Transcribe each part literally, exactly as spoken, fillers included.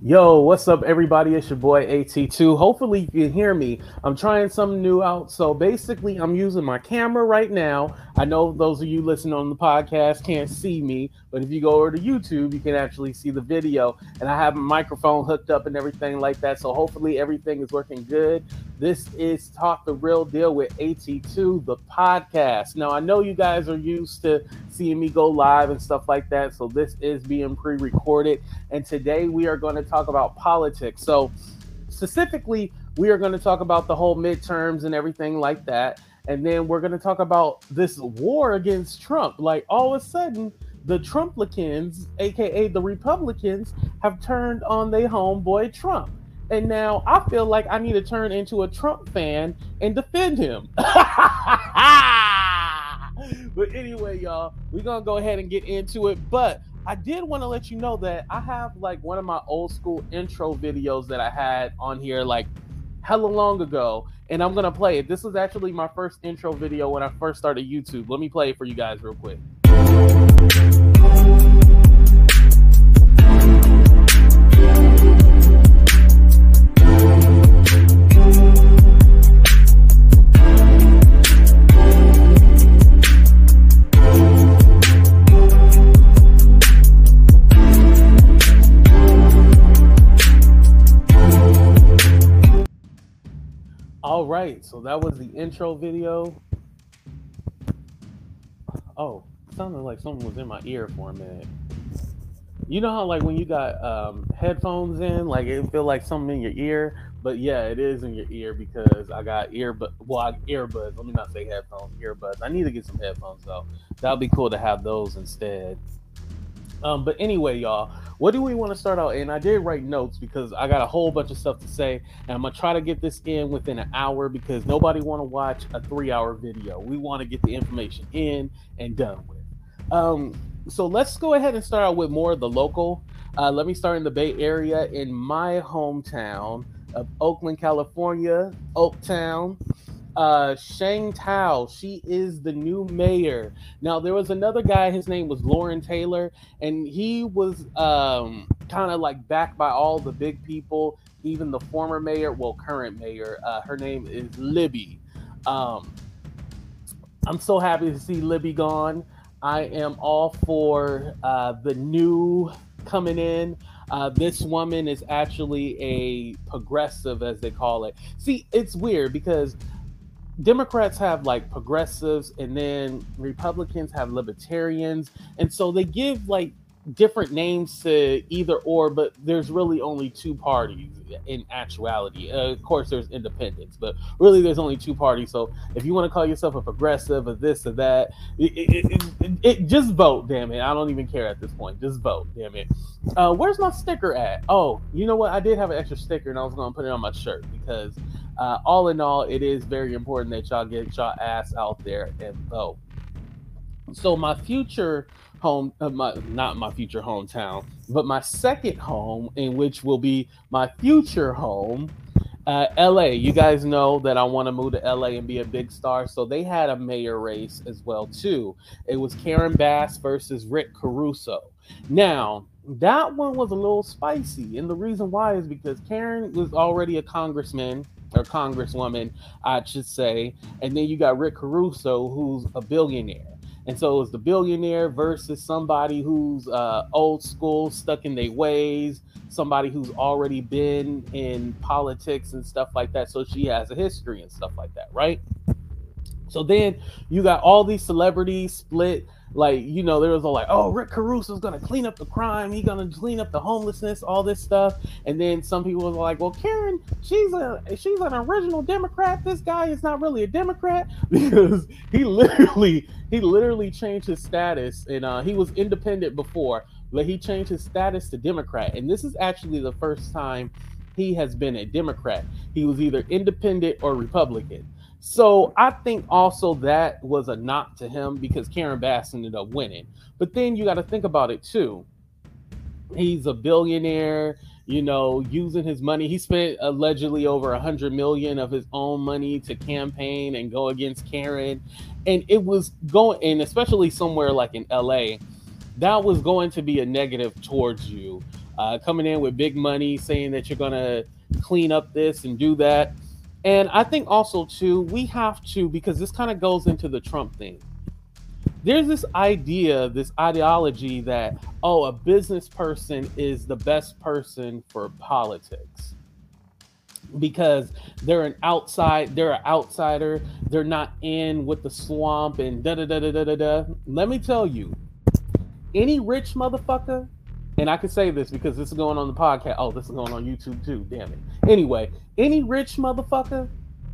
Yo, what's up, everybody? It's your boy A T two. Hopefully, you can hear me. I'm trying something new out. So, basically, I'm using my camera right now. I know those of you listening on the podcast can't see me, but if you go over to YouTube, you can actually see the video. And I have my microphone hooked up and everything like that. So, hopefully, everything is working good. This is Talk the Real Deal with A T two, the podcast. Now, I know you guys are used to seeing me go live and stuff like that. So, this is being pre recorded. And today we are going to talk about politics. So specifically, we are going to talk about the whole midterms and everything like that. And then we're going to talk about this war against Trump. Like all of a sudden, the Trumplicans, aka the Republicans, have turned on their homeboy Trump. And now I feel like I need to turn into a Trump fan and defend him. But anyway, y'all, we're going to go ahead and get into it. But I did want to let you know that I have like one of my old school intro videos that I had on here like hella long ago, and I'm going to play it. This was actually my first intro video when I first started YouTube. Let me play it for you guys real quick. All right, so that was the intro video. Oh, it sounded like someone was in my ear for a minute. You know how like when you got um, headphones in, like it feel like something in your ear, but yeah, it is in your ear because I got earbud. Well, I, earbuds. Let me not say headphones, earbuds. I need to get some headphones though. That'd be cool to have those instead. Um, but anyway, y'all, what do we want to start out? And I did write notes because I got a whole bunch of stuff to say, and I'm gonna try to get this in within an hour because nobody want to watch a three-hour video. We want to get the information in and done with. Um, so let's go ahead and start out with more of the local. Uh, let me start in the Bay Area, in my hometown of Oakland, California, Oaktown. Uh, Sheng Tao, she is the new mayor. Now, there was another guy, his name was Lauren Taylor, and he was um, kind of like backed by all the big people, even the former mayor, well, current mayor. Uh, her name is Libby. Um, I'm so happy to see Libby gone. I am all for uh, the new coming in. Uh, this woman is actually a progressive, as they call it. See, it's weird because Democrats have like progressives and then Republicans have libertarians. And so they give like different names to either or, but there's really only two parties in actuality. Uh, of course, there's independents, but really there's only two parties. So if you want to call yourself a progressive or this or that, it, it, it, it, just vote, damn it. I don't even care at this point. Just vote, damn it. Uh, where's my sticker at? Oh, you know what? I did have an extra sticker and I was going to put it on my shirt because Uh, all in all, it is very important that y'all get y'all ass out there and vote. So my future home, uh, my not my future hometown, but my second home, in which will be my future home, uh, L A. You guys know that I want to move to L A and be a big star, so they had a mayor race as well too. It was Karen Bass versus Rick Caruso. Now, that one was a little spicy, and the reason why is because Karen was already a congressman. Or congresswoman, I should say. And then you got Rick Caruso, who's a billionaire. And so it's the billionaire versus somebody who's uh, old school, stuck in their ways, somebody who's already been in politics and stuff like that. So she has a history and stuff like that, right? So then you got all these celebrities split. Like, you know, there was all like, oh, Rick Caruso's going to clean up the crime. He's going to clean up the homelessness, all this stuff. And then some people were like, well, Karen, she's a she's an original Democrat. This guy is not really a Democrat because he literally he literally changed his status. And uh, he was independent before, but he changed his status to Democrat. And this is actually the first time he has been a Democrat. He was either independent or Republican. So I think also that was a knock to him because Karen Bass ended up winning. But then you got to think about it too. He's a billionaire, you know, using his money. He spent allegedly over a hundred million of his own money to campaign and go against Karen. And it was going, and especially somewhere like in L A, that was going to be a negative towards you. uh, coming in with big money, saying that you're going to clean up this and do that. And I think also, too, we have to, because this kind of goes into the Trump thing. There's this idea, this ideology that, oh, a business person is the best person for politics because they're an outside, they're an outsider, they're not in with the swamp and da da da da da da da. Let me tell you, any rich motherfucker, and I can say this because this is going on the podcast. Oh, this is going on YouTube too. Damn it. Anyway, any rich motherfucker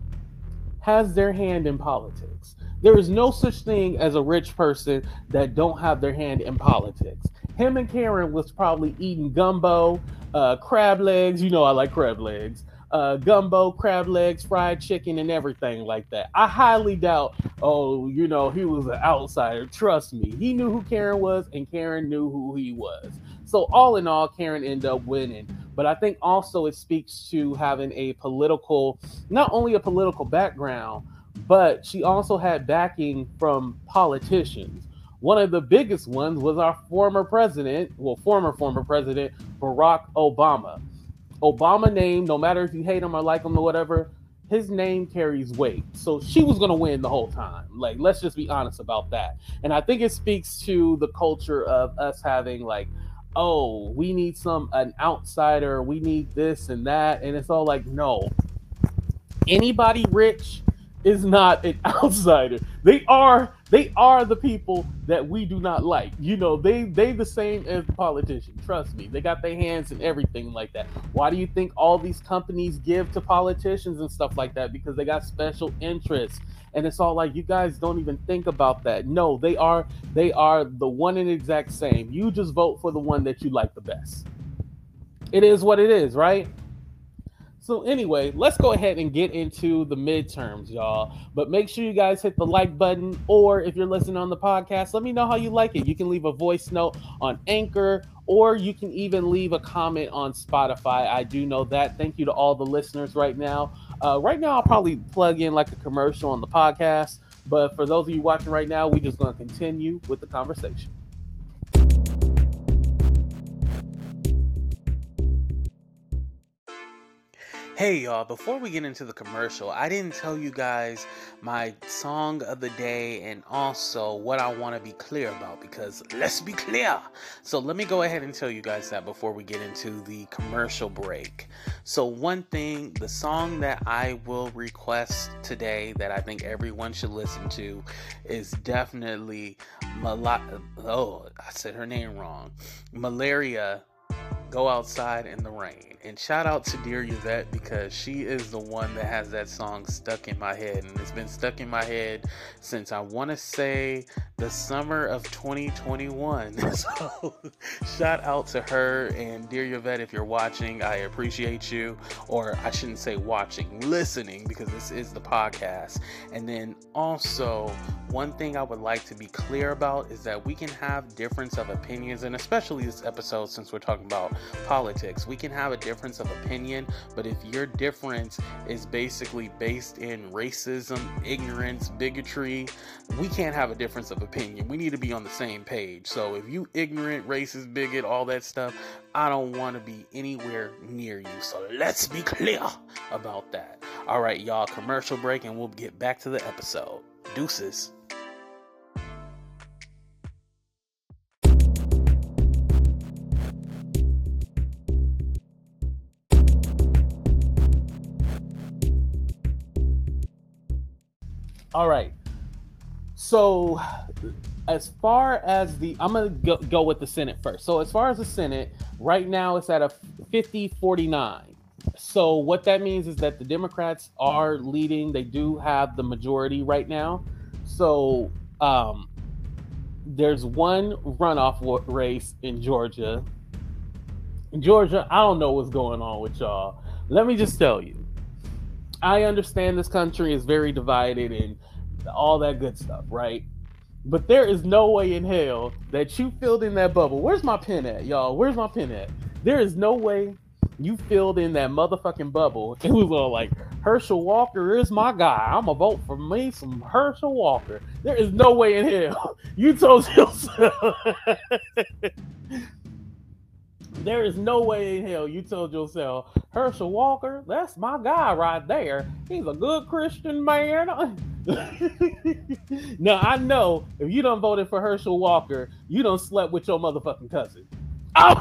has their hand in politics. There is no such thing as a rich person that don't have their hand in politics. Him and Karen was probably eating gumbo, uh, crab legs. You know I like crab legs. Uh, gumbo, crab legs, fried chicken, and everything like that. I highly doubt, oh, you know, he was an outsider. Trust me. He knew who Karen was, and Karen knew who he was. So all in all, Karen ended up winning. But I think also it speaks to having a political, not only a political background, but she also had backing from politicians. One of the biggest ones was our former president, well, former, former president, Barack Obama. Obama name, no matter if you hate him or like him or whatever, his name carries weight. So she was going to win the whole time. Like, let's just be honest about that. And I think it speaks to the culture of us having like, oh, we need some, an outsider, we need this and that. And it's all like, no, anybody rich is not an outsider. They are they are the people that we do not like. You know, they they the same as the politicians. Trust me, they got their hands in everything like that. Why do you think all these companies give to politicians and stuff like that? Because they got special interests. And it's all like, you guys don't even think about that. No, they are they are the one and exact same. You just vote for the one that you like the best. It is what it is, right? So anyway, let's go ahead and get into the midterms, y'all. But make sure you guys hit the like button, or if you're listening on the podcast, let me know how you like it. You can leave a voice note on Anchor, or you can even leave a comment on Spotify. I do know that. Thank you to all the listeners right now. Uh, right now, I'll probably plug in like a commercial on the podcast. But for those of you watching right now, we're just going to continue with the conversation. Hey y'all, before we get into the commercial, I didn't tell you guys my song of the day and also what I want to be clear about, because let's be clear. So let me go ahead and tell you guys that before we get into the commercial break. So one thing, the song that I will request today that I think everyone should listen to is definitely Mal- oh, I said her name wrong. Malaria, Go Outside in the Rain. And shout out to Dear Yvette, because she is the one that has that song stuck in my head, and it's been stuck in my head since I want to say the summer of twenty twenty-one. So shout out to her, and Dear Yvette, if you're watching, I appreciate you. Or I shouldn't say watching, listening, because this is the podcast. And then also, one thing I would like to be clear about is that we can have difference of opinions, and especially this episode, since we're talking about politics, we can have a difference of opinion, but if your difference is basically based in racism, ignorance, bigotry, we can't have a difference of opinion. We need to be on the same page. So if you ignorant, racist, bigot, all that stuff, I don't want to be anywhere near you. So let's be clear about that. All right, y'all, commercial break, and we'll get back to the episode. Deuces. All right. So as far as the, I'm going to go, go with the Senate first. So as far as the Senate, right now it's at a fifty forty-nine. So what that means is that the Democrats are leading. They do have the majority right now. So um, there's one runoff race in Georgia. In Georgia, I don't know what's going on with y'all. Let me just tell you. I understand this country is very divided and all that good stuff, right? But there is no way in hell that you filled in that bubble. Where's my pen at, y'all? Where's my pen at? There is no way you filled in that motherfucking bubble. It was all like, Herschel Walker is my guy. I'm going to vote for me some Herschel Walker. There is no way in hell you told yourself. There is no way in hell you told yourself, Herschel Walker, that's my guy right there. He's a good Christian man. Now, I know if you done voted for Herschel Walker, you done slept with your motherfucking cousin. Oh.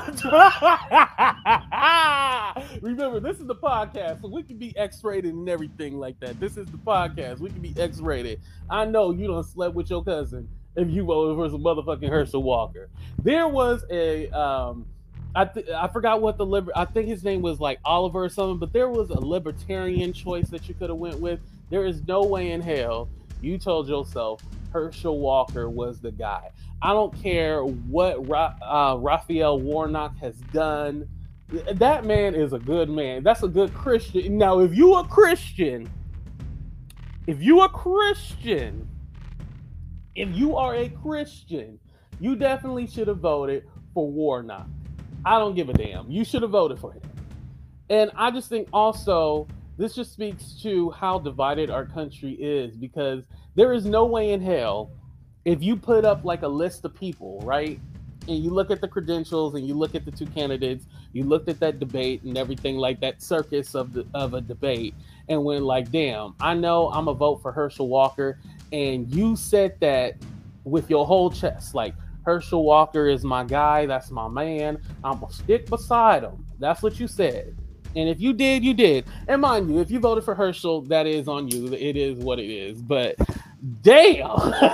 Remember, this is the podcast, so we can be X-rated and everything like that. This is the podcast. We can be X-rated. I know you done slept with your cousin if you voted for some motherfucking Herschel Walker. There was a... Um, I th- I forgot what the liber- I think his name was like Oliver or something, but there was a libertarian choice that you could have went with. There is no way in hell you told yourself Herschel Walker was the guy. I don't care what Ra- uh, Raphael Warnock has done. That man is a good man. That's a good Christian. Now, if you a Christian, if you a Christian, if you are a Christian, you definitely should have voted for Warnock. I don't give a damn. You should have voted for him. And I just think also this just speaks to how divided our country is, because there is no way in hell if you put up like a list of people, right? And you look at the credentials and you look at the two candidates, you looked at that debate and everything like that circus of the, of a debate, and went like, damn, I know I'm gonna vote for Herschel Walker. And you said that with your whole chest, like, Herschel Walker is my guy. That's my man. I'm going to stick beside him. That's what you said. And if you did, you did. And mind you, if you voted for Herschel, that is on you. It is what it is. But damn.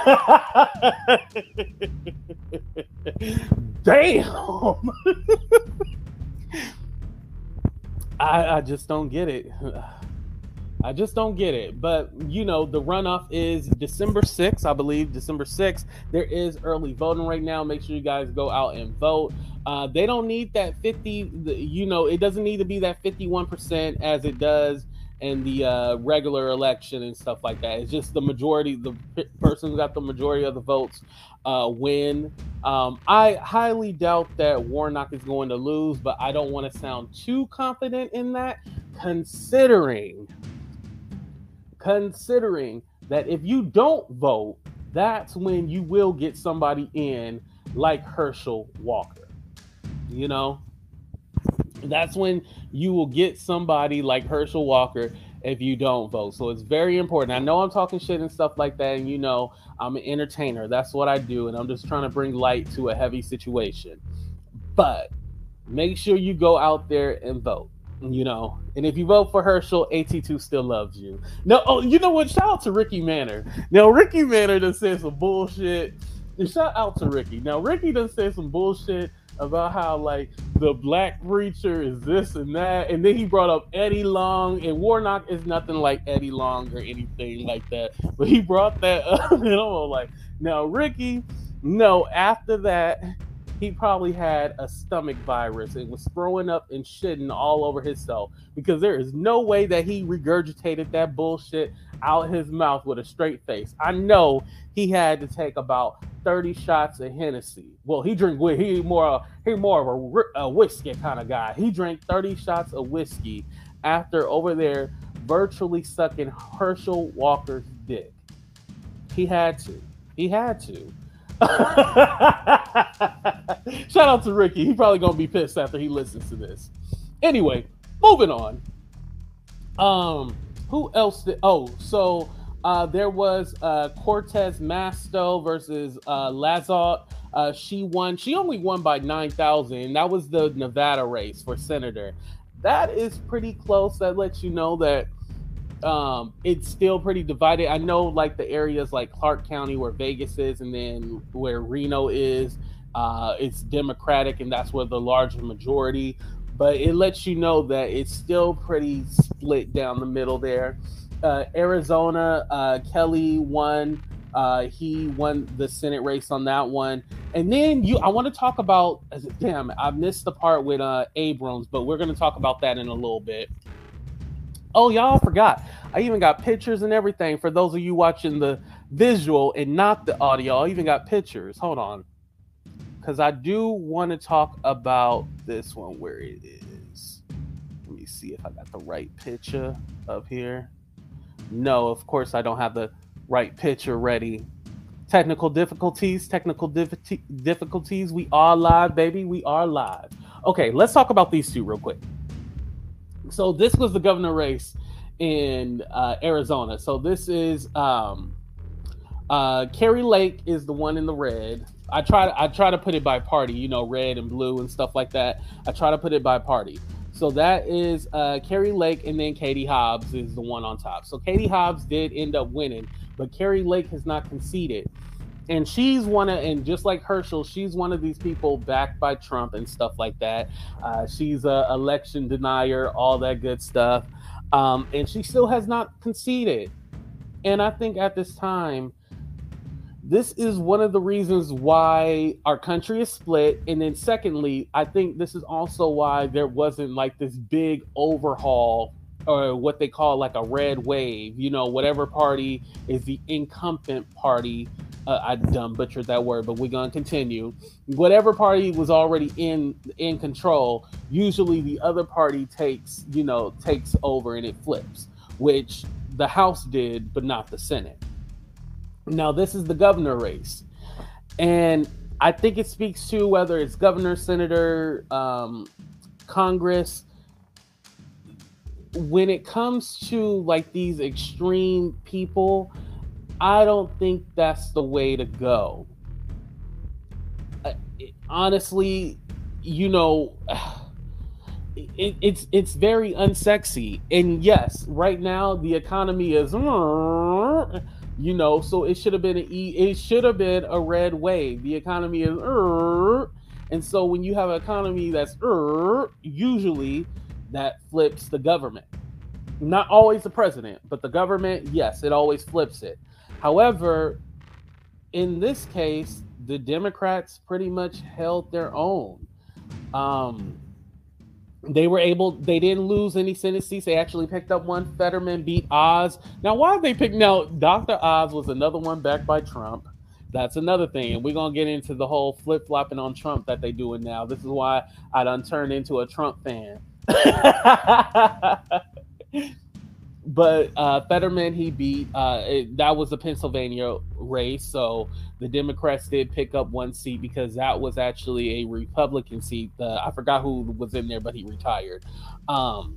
Damn. I, I just don't get it. I just don't get it. But, you know, the runoff is December sixth, I believe, December sixth. There is early voting right now. Make sure you guys go out and vote. Uh, they don't need that fifty, you know, it doesn't need to be that fifty-one percent as it does in the uh, regular election and stuff like that. It's just the majority, the person who got the majority of the votes uh, win. Um, I highly doubt that Warnock is going to lose, but I don't want to sound too confident in that, considering... Considering that if you don't vote, that's when you will get somebody in like Herschel Walker. You know, that's when you will get somebody like Herschel Walker if you don't vote. So it's very important. I know I'm talking shit and stuff like that, and you know, I'm an entertainer. That's what I do, and I'm just trying to bring light to a heavy situation. But make sure you go out there and vote. You know, and if you vote for Herschel, A T two still loves you. No, oh, you know what? Shout out to Ricky Manor. Now, Ricky Manor done said some bullshit. And shout out to Ricky. Now, Ricky done said some bullshit about how, like, the black preacher is this and that. And then he brought up Eddie Long, and Warnock is nothing like Eddie Long or anything like that. But he brought that up, and I'm like, now, Ricky, no, after that, he probably had a stomach virus and was throwing up and shitting all over himself, because there is no way that he regurgitated that bullshit out his mouth with a straight face. I know he had to take about thirty shots of Hennessy. Well, he drink he more he more of a, a whiskey kind of guy. He drank thirty shots of whiskey after over there virtually sucking Herschel Walker's dick. He had to. He had to. Shout out to Ricky. He probably gonna be pissed after he listens to this. Anyway, moving on. Um, who else did? Oh, so uh, there was uh, Cortez Masto versus uh, Lazotte. Uh, she won. She only won by nine thousand. That was the Nevada race for senator. That is pretty close. That lets you know that um, it's still pretty divided. I know, like, the areas like Clark County where Vegas is, and then where Reno is, uh, it's Democratic, and that's where the large majority. But it lets you know that it's still pretty split down the middle there. Uh, Arizona, uh, Kelly won. Uh, he won the Senate race on that one. And then you, I want to talk about, damn, I missed the part with uh, Abrams, but we're going to talk about that in a little bit. Oh, y'all forgot. I even got pictures and everything for those of you watching the visual and not the audio. I even got pictures. Hold on. Because I do want to talk about this one where it is. Let me see if I got the right picture up here. No, of course I don't have the right picture ready. Technical difficulties, technical dif- difficulties. We are live, baby. We are live. Okay, let's talk about these two real quick. So this was the governor race in uh, Arizona. So this is um, uh, Kari Lake is the one in the red. I try to I try to put it by party, you know, red and blue and stuff like that. I try to put it by party. So that is uh, Kari Lake, and then Katie Hobbs is the one on top. So Katie Hobbs did end up winning, but Kari Lake has not conceded. And she's one of, and just like Herschel, she's one of these people backed by Trump and stuff like that. Uh, she's a election denier, all that good stuff. Um, and she still has not conceded. And I think at this time, this is one of the reasons why our country is split. And then secondly, I think this is also why there wasn't like this big overhaul, or what they call like a red wave, you know, whatever party is the incumbent party. Uh, I done butchered that word, but we're gonna continue. Whatever party was already in in control, usually the other party takes, you know, takes over and it flips, which the House did, but not the Senate. Now this is the governor race, and I think it speaks to whether it's governor, senator, um, Congress. When it comes to like these extreme people, I don't think that's the way to go. Uh, it, honestly, you know, it, it's it's very unsexy. And yes, right now the economy is, you know, so it should have been a, it should have been a red wave. The economy is, and so when you have an economy that's usually that flips the government. Not always the president, but the government, yes, it always flips it. However, in this case, the Democrats pretty much held their own. Um, they were able, they didn't lose any Senate seats. They actually picked up one. Fetterman beat Oz. Now, why did they pick? Now, Doctor Oz was another one backed by Trump. That's another thing. And we're going to get into the whole flip-flopping on Trump that they're doing now. This is why I done turned into a Trump fan. But uh, Fetterman, he beat. Uh, it, that was the Pennsylvania race. So the Democrats did pick up one seat because that was actually a Republican seat. Uh, I forgot who was in there, but he retired. Um,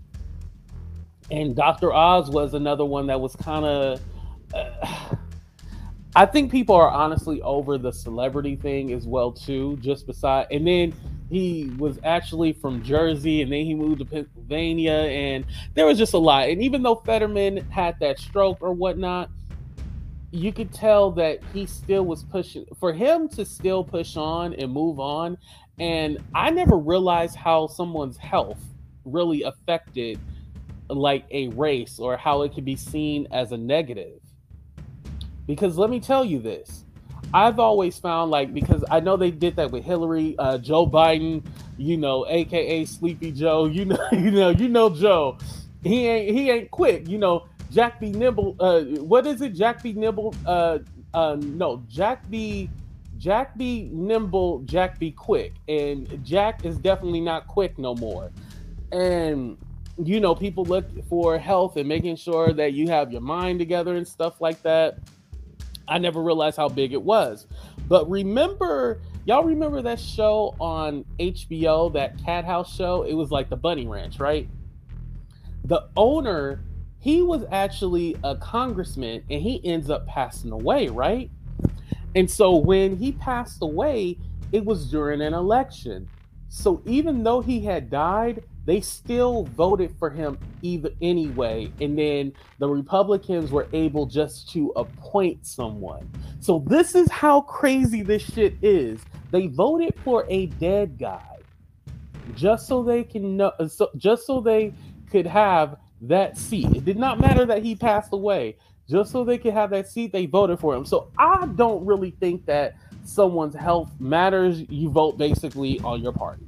and Doctor Oz was another one that was kind of... Uh, I think people are honestly over the celebrity thing as well, too. Just beside... And then... he was actually from Jersey, and then he moved to Pennsylvania, and there was just a lot. And even though Fetterman had that stroke or whatnot, you could tell that he still was pushing, for him to still push on and move on. And I never realized how someone's health really affected like a race, or how it could be seen as a negative. Because let me tell you this. I've always found, like, because I know they did that with Hillary, uh, Joe Biden, you know, A K A Sleepy Joe, you know, you know, you know, Joe, he ain't, he ain't quick, you know, Jack be nimble. Uh, what is it? Jack be nimble. Uh, uh, no, Jack be, Jack be nimble, Jack be quick. And Jack is definitely not quick no more. And, you know, people look for health and making sure that you have your mind together and stuff like that. I never realized how big it was. But remember, y'all remember that show on H B O, that Cat House show? It was like the Bunny Ranch, right? The owner, he was actually a congressman, and he ends up passing away, right? And so when he passed away, it was during an election. So even though he had died, they still voted for him either anyway. And then the Republicans were able just to appoint someone. So this is how crazy this shit is. They voted for a dead guy just so they can know, so, just so they could have that seat. It did not matter that he passed away. Just so they could have that seat, they voted for him. So I don't really think that someone's health matters. You vote basically on your party.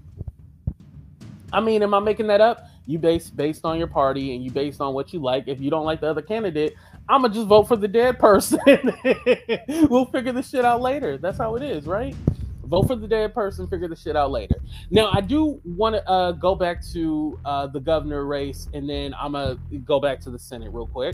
I mean, am I making that up? You base based on your party, and you based on what you like. If you don't like the other candidate, I'm going to just vote for the dead person. We'll figure this shit out later. That's how it is, right? Vote for the dead person, figure the shit out later. Now, I do want to uh, go back to uh, the governor race, and then I'm going to go back to the Senate real quick.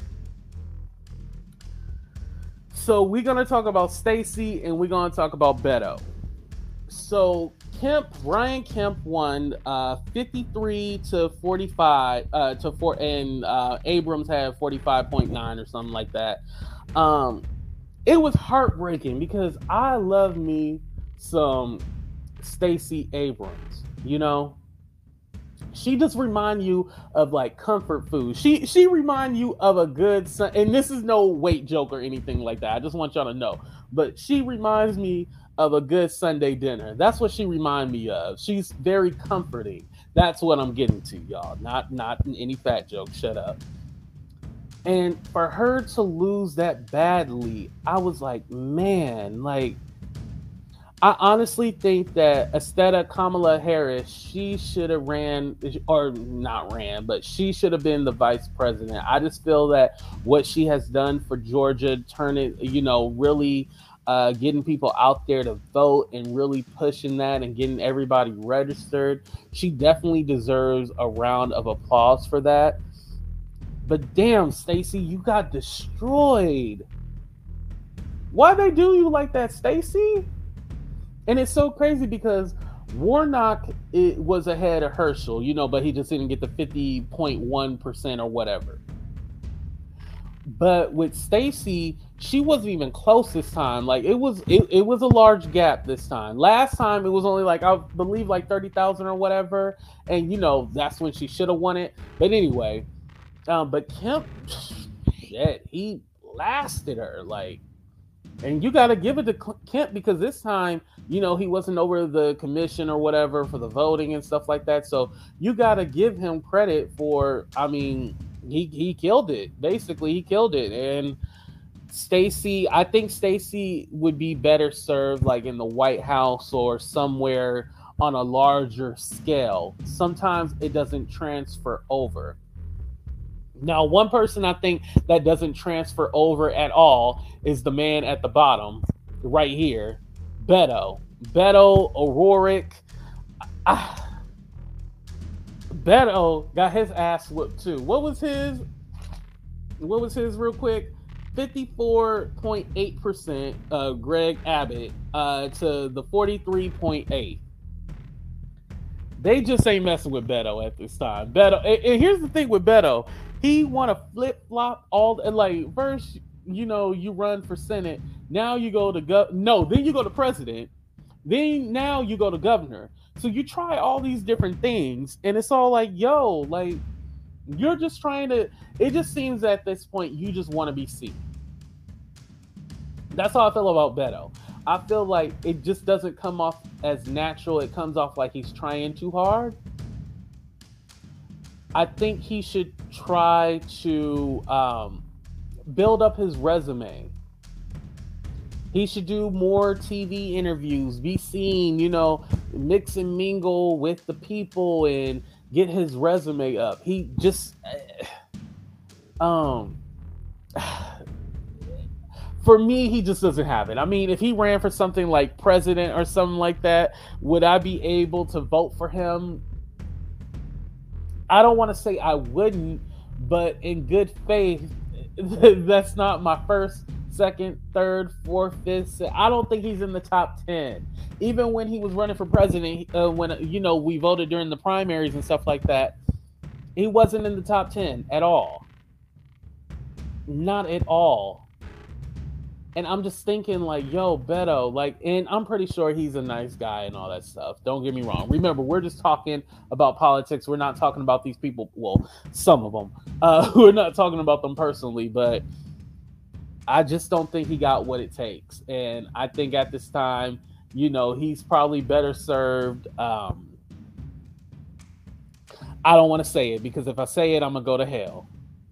So we're going to talk about Stacey, and we're going to talk about Beto. So Kemp, Brian Kemp won uh, fifty-three to forty-five uh, to four, and uh, Abrams had forty-five point nine or something like that. Um, it was heartbreaking because I love me some Stacey Abrams. You know, she just remind you of like comfort food. She she remind you of a good son, and this is no weight joke or anything like that. I just want y'all to know. But she reminds me of a good Sunday dinner. That's what she remind me of. She's very comforting. That's what I'm getting to, y'all. Not not any fat joke. Shut up. And for her to lose that badly, I was like, man, like, I honestly think that instead of Kamala Harris, she should have ran, or not ran, but she should have been the vice president. I just feel that what she has done for Georgia, turning, you know, really uh, getting people out there to vote and really pushing that and getting everybody registered, she definitely deserves a round of applause for that. But damn, Stacey, you got destroyed. Why they do you like that, Stacey? And it's so crazy because Warnock it was ahead of Herschel, you know, but he just didn't get the fifty point one percent or whatever. But with Stacey, she wasn't even close this time. Like it was, it, it was a large gap this time. Last time it was only like, I believe like thirty thousand or whatever. And you know, that's when she should have won it. But anyway, um, but Kemp, shit, he blasted her. Like, and you got to give it to Kemp because this time, you know, he wasn't over the commission or whatever for the voting and stuff like that. So you got to give him credit for, I mean, he, he killed it. Basically, he killed it. And Stacey, I think Stacey would be better served like in the White House or somewhere on a larger scale. Sometimes it doesn't transfer over. Now, one person I think that doesn't transfer over at all is the man at the bottom right here, Beto. Beto O'Rourke. Ah, Beto got his ass whooped too. What was his? What was his real quick? fifty-four point eight percent uh, Greg Abbott uh, to the forty-three point eight. They just ain't messing with Beto at this time. Beto, and, and here's the thing with Beto. He want to flip-flop all, like, first, you know, you run for Senate. Now you go to, gov- no, then you go to president. Then now you go to governor. So you try all these different things. And it's all like, yo, like, you're just trying to, it just seems at this point, you just want to be seen. That's how I feel about Beto. I feel like it just doesn't come off as natural. It comes off like he's trying too hard. I think he should try to um, build up his resume. He should do more T V interviews, be seen, you know, mix and mingle with the people and get his resume up. He just, um, for me, he just doesn't have it. I mean, if he ran for something like president or something like that, would I be able to vote for him? I don't want to say I wouldn't, but in good faith, that's not my first, second, third, fourth, fifth. Sixth. I don't think he's in the top ten. Even when he was running for president, uh, when, you know, we voted during the primaries and stuff like that, he wasn't in the top ten at all. Not at all. And I'm just thinking like, yo, Beto, like, and I'm pretty sure he's a nice guy and all that stuff. Don't get me wrong. Remember, we're just talking about politics. We're not talking about these people. Well, some of them. Uh, we're not talking about them personally, but I just don't think he got what it takes. And I think at this time, you know, he's probably better served. Um, I don't want to say it because if I say it, I'm going to go to hell.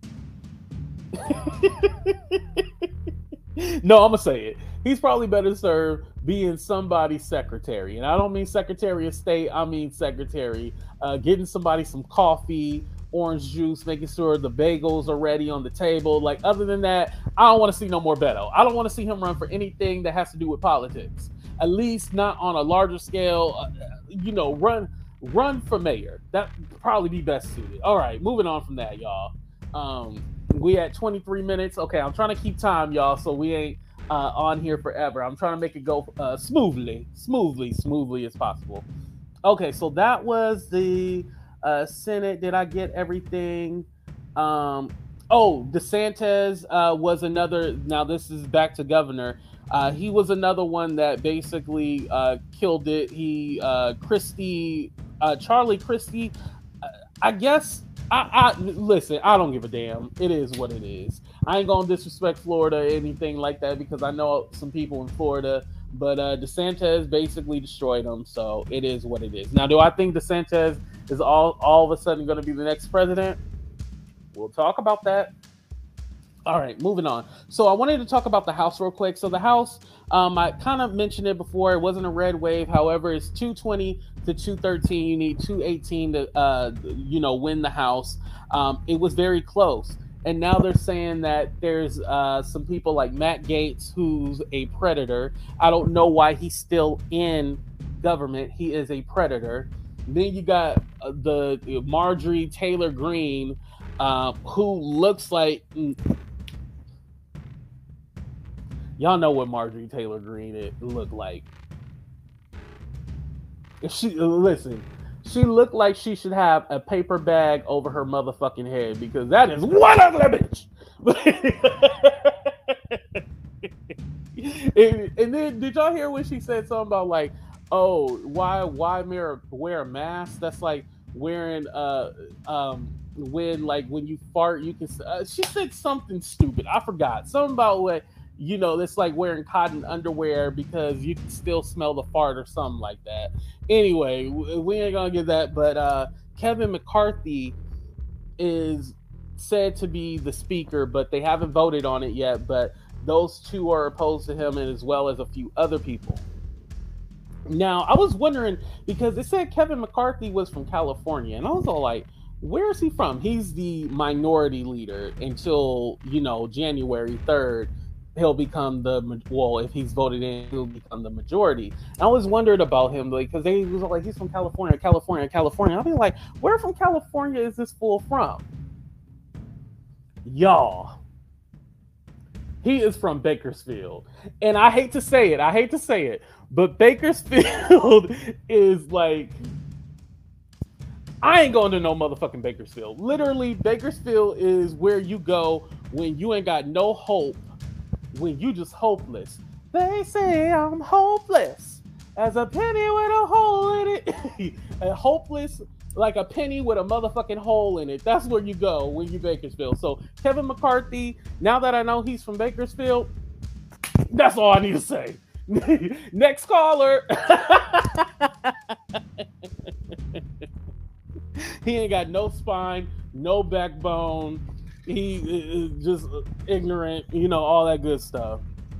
No, I'm gonna say it. He's probably better served being somebody's secretary, and I don't mean Secretary of State. I mean secretary, uh, getting somebody some coffee, orange juice, making sure the bagels are ready on the table. Like, other than that, I don't want to see no more Beto. I don't want to see him run for anything that has to do with politics. At least not on a larger scale. Uh, you know, run run for mayor. That would probably be best suited. All right, moving on from that, y'all. Um, we at twenty-three minutes. Okay, I'm trying to keep time, y'all, so we ain't uh, on here forever. I'm trying to make it go uh, smoothly, smoothly, smoothly as possible. Okay, so that was the uh, Senate. Did I get everything? Um, oh, DeSantis uh, was another. Now this is back to governor. Uh, he was another one that basically uh, killed it. He uh, Christie, uh, Charlie Christie. Uh, I guess I, I listen. I don't give a damn. It is what it is. I ain't gonna disrespect Florida or anything like that because I know some people in Florida. But uh, DeSantis basically destroyed him, so it is what it is. Now, do I think DeSantis is all all of a sudden going to be the next president? We'll talk about that. All right, moving on. So I wanted to talk about the House real quick. So the House, um, I kind of mentioned it before. It wasn't a red wave. However, it's two twenty to two thirteen. You need two eighteen to, uh, you know, win the House. Um, it was very close. And now they're saying that there's uh, some people like Matt Gaetz, who's a predator. I don't know why he's still in government. He is a predator. Then you got uh, the Marjorie Taylor Greene, uh, who looks like... Mm, y'all know what Marjorie Taylor Greene it looked like. If she listen, she looked like she should have a paper bag over her motherfucking head because that is one ugly bitch. and, and then did y'all hear when she said something about like, oh, why why wear wear a mask? That's like wearing uh um when like when you fart you can. Uh, she said something stupid. I forgot something about what. You know, it's like wearing cotton underwear because you can still smell the fart or something like that. Anyway, we ain't gonna get that, but uh, Kevin McCarthy is said to be the speaker, but they haven't voted on it yet. But those two are opposed to him, and as well as a few other people. Now, I was wondering because it said Kevin McCarthy was from California, and I was all like, where is he from? He's the minority leader until, you know, January third. He'll become the, well, if he's voted in, he'll become the majority. I always wondered about him, like, because they was like, he's from California, California, California. I'll be like, where from California is this fool from? Y'all, he is from Bakersfield. And I hate to say it, I hate to say it, but Bakersfield is like, I ain't going to no motherfucking Bakersfield. Literally, Bakersfield is where you go when you ain't got no hope. When you just hopeless. They say I'm hopeless as a penny with a hole in it. A hopeless like a penny with a motherfucking hole in it. That's where you go when you Bakersfield. So Kevin McCarthy, now that I know he's from Bakersfield, that's all I need to say. Next caller. He ain't got no spine, no backbone. He is just ignorant, you know, all that good stuff.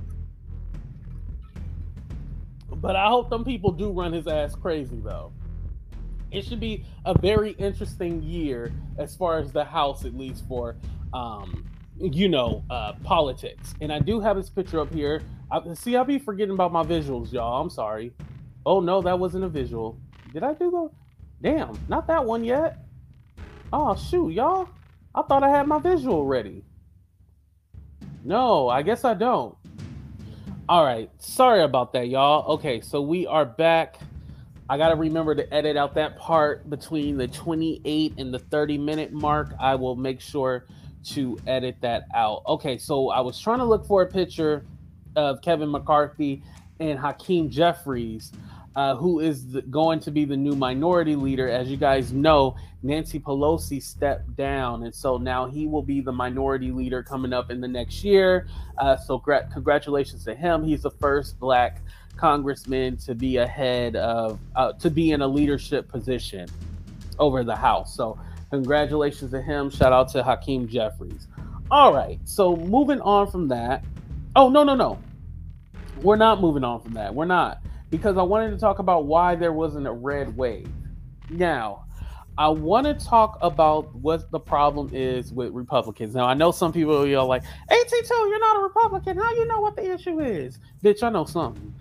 But I hope them people do run his ass crazy, though. It should be a very interesting year as far as the House, at least for, um, you know, uh, politics. And I do have his picture up here. I, see, I'll be forgetting about my visuals, y'all. I'm sorry. Oh, no, that wasn't a visual. Did I do the... Damn, not that one yet. Oh, shoot, y'all. I thought I had my visual ready. No, I guess I don't. All right. Sorry about that, y'all. Okay, so we are back. I got to remember to edit out that part between the twenty-eight and the thirty minute mark. I will make sure to edit that out. Okay, so I was trying to look for a picture of Kevin McCarthy and Hakeem Jeffries, uh, who is the, going to be the new minority leader. As you guys know, Nancy Pelosi stepped down, and so now he will be the minority leader coming up in the next year. Uh, so gra- congratulations to him. He's the first black congressman to be ahead of, uh, to be in a leadership position over the House. So congratulations to him. Shout out to Hakeem Jeffries. All right, so moving on from that. Oh, no, no, no. We're not moving on from that. We're not. Because I wanted to talk about why there wasn't a red wave. Now, I want to talk about what the problem is with Republicans. Now, I know some people are like, A T two, you're not a Republican. How you know what the issue is? Bitch, I know something.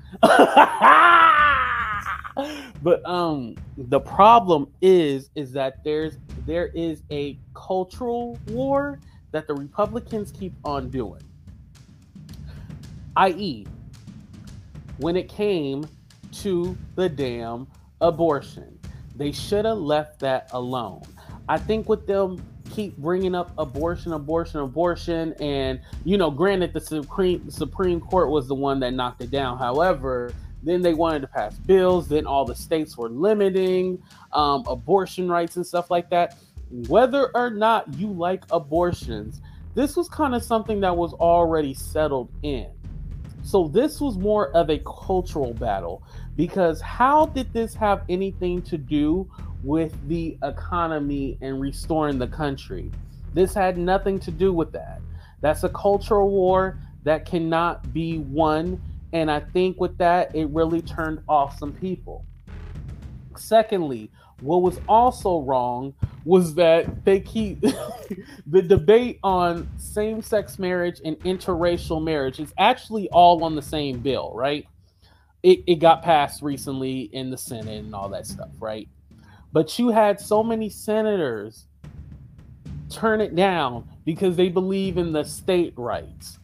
But um, the problem is, is that there's there is a cultural war that the Republicans keep on doing. that is, when it came to the damn abortion, they should have left that alone. I think with them keep bringing up abortion, abortion, abortion, and you know, granted, the Supreme Supreme Court was the one that knocked it down. However, then they wanted to pass bills. Then all the states were limiting um, abortion rights and stuff like that. Whether or not you like abortions, this was kind of something that was already settled in. So this was more of a cultural battle, because how did this have anything to do with the economy and restoring the country? This had nothing to do with that. That's a cultural war that cannot be won. And I think with that, it really turned off some people. Secondly, what was also wrong was that they keep the debate on same-sex marriage and interracial marriage is actually all on the same bill, right? It, it got passed recently in the Senate and all that stuff, right? But you had so many senators turn it down because they believe in the state rights.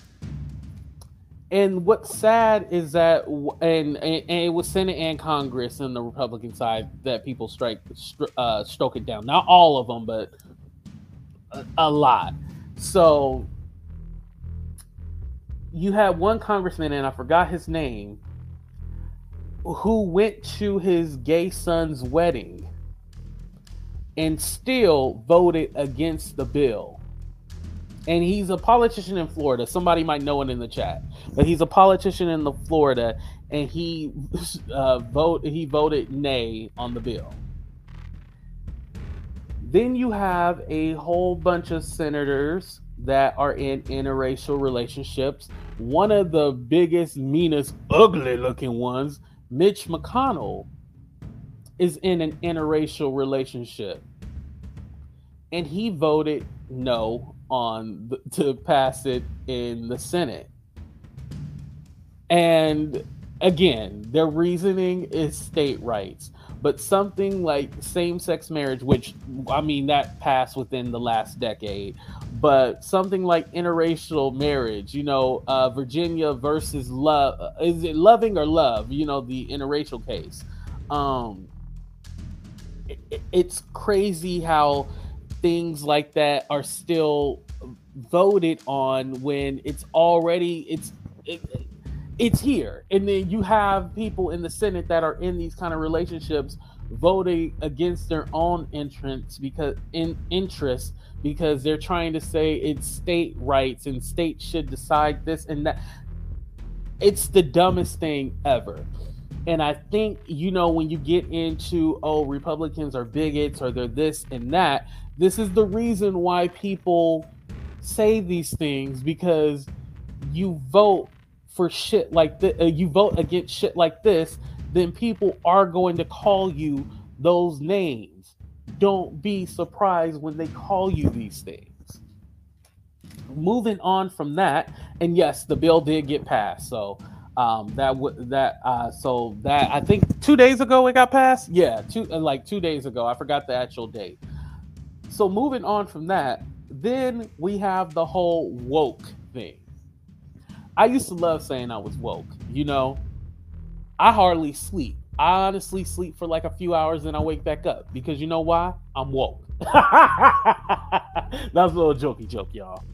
And what's sad is that, and, and, and it was Senate and Congress and the Republican side that people strike uh, stroke it down. Not all of them, but a, a lot. So you had one congressman, and I forgot his name, who went to his gay son's wedding and still voted against the bill. And he's a politician in Florida. Somebody might know it in the chat, but he's a politician in the Florida, and he uh, vote he voted nay on the bill. Then you have a whole bunch of senators that are in interracial relationships. One of the biggest, meanest, ugly-looking ones, Mitch McConnell, is in an interracial relationship, and he voted no on the, to pass it in the Senate. And again, their reasoning is state rights, but something like same-sex marriage, which I mean that passed within the last decade, but something like interracial marriage, you know, uh, Virginia versus Love, is it Loving or Love? You know, the interracial case. Um, it, it's crazy how things like that are still voted on when it's already it's it, it's here. And then you have people in the Senate that are in these kind of relationships voting against their own entrance because in interest because they're trying to say it's state rights and states should decide this and that. It's the dumbest thing ever. And I think, you know, when you get into, oh, Republicans are bigots or they're this and that, this is the reason why people say these things, because you vote for shit like this, uh, you vote against shit like this, then people are going to call you those names. Don't be surprised when they call you these things. Moving on from that, and yes, the bill did get passed. So um, that would that uh, so that I think two days ago it got passed. Yeah, two uh, like two days ago. I forgot the actual date. So moving on from that, then we have the whole woke thing. I used to love saying I was woke. You know, I hardly sleep. I honestly sleep for like a few hours and I wake back up because you know why? I'm woke. That's a little jokey joke, y'all.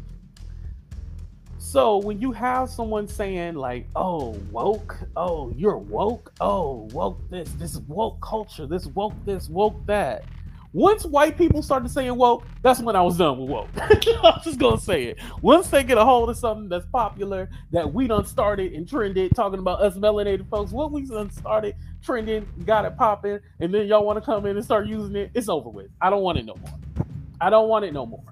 So when you have someone saying like, oh, woke, oh, you're woke, oh, woke this, this woke culture, this woke this, woke that. Once white people started saying woke, that's when I was done with woke. I'm just gonna say it. Once they get a hold of something that's popular, that we done started and trended, talking about us melanated folks, what we done started trending, got it popping, and then y'all want to come in and start using it, it's over with. I don't want it no more. I don't want it no more.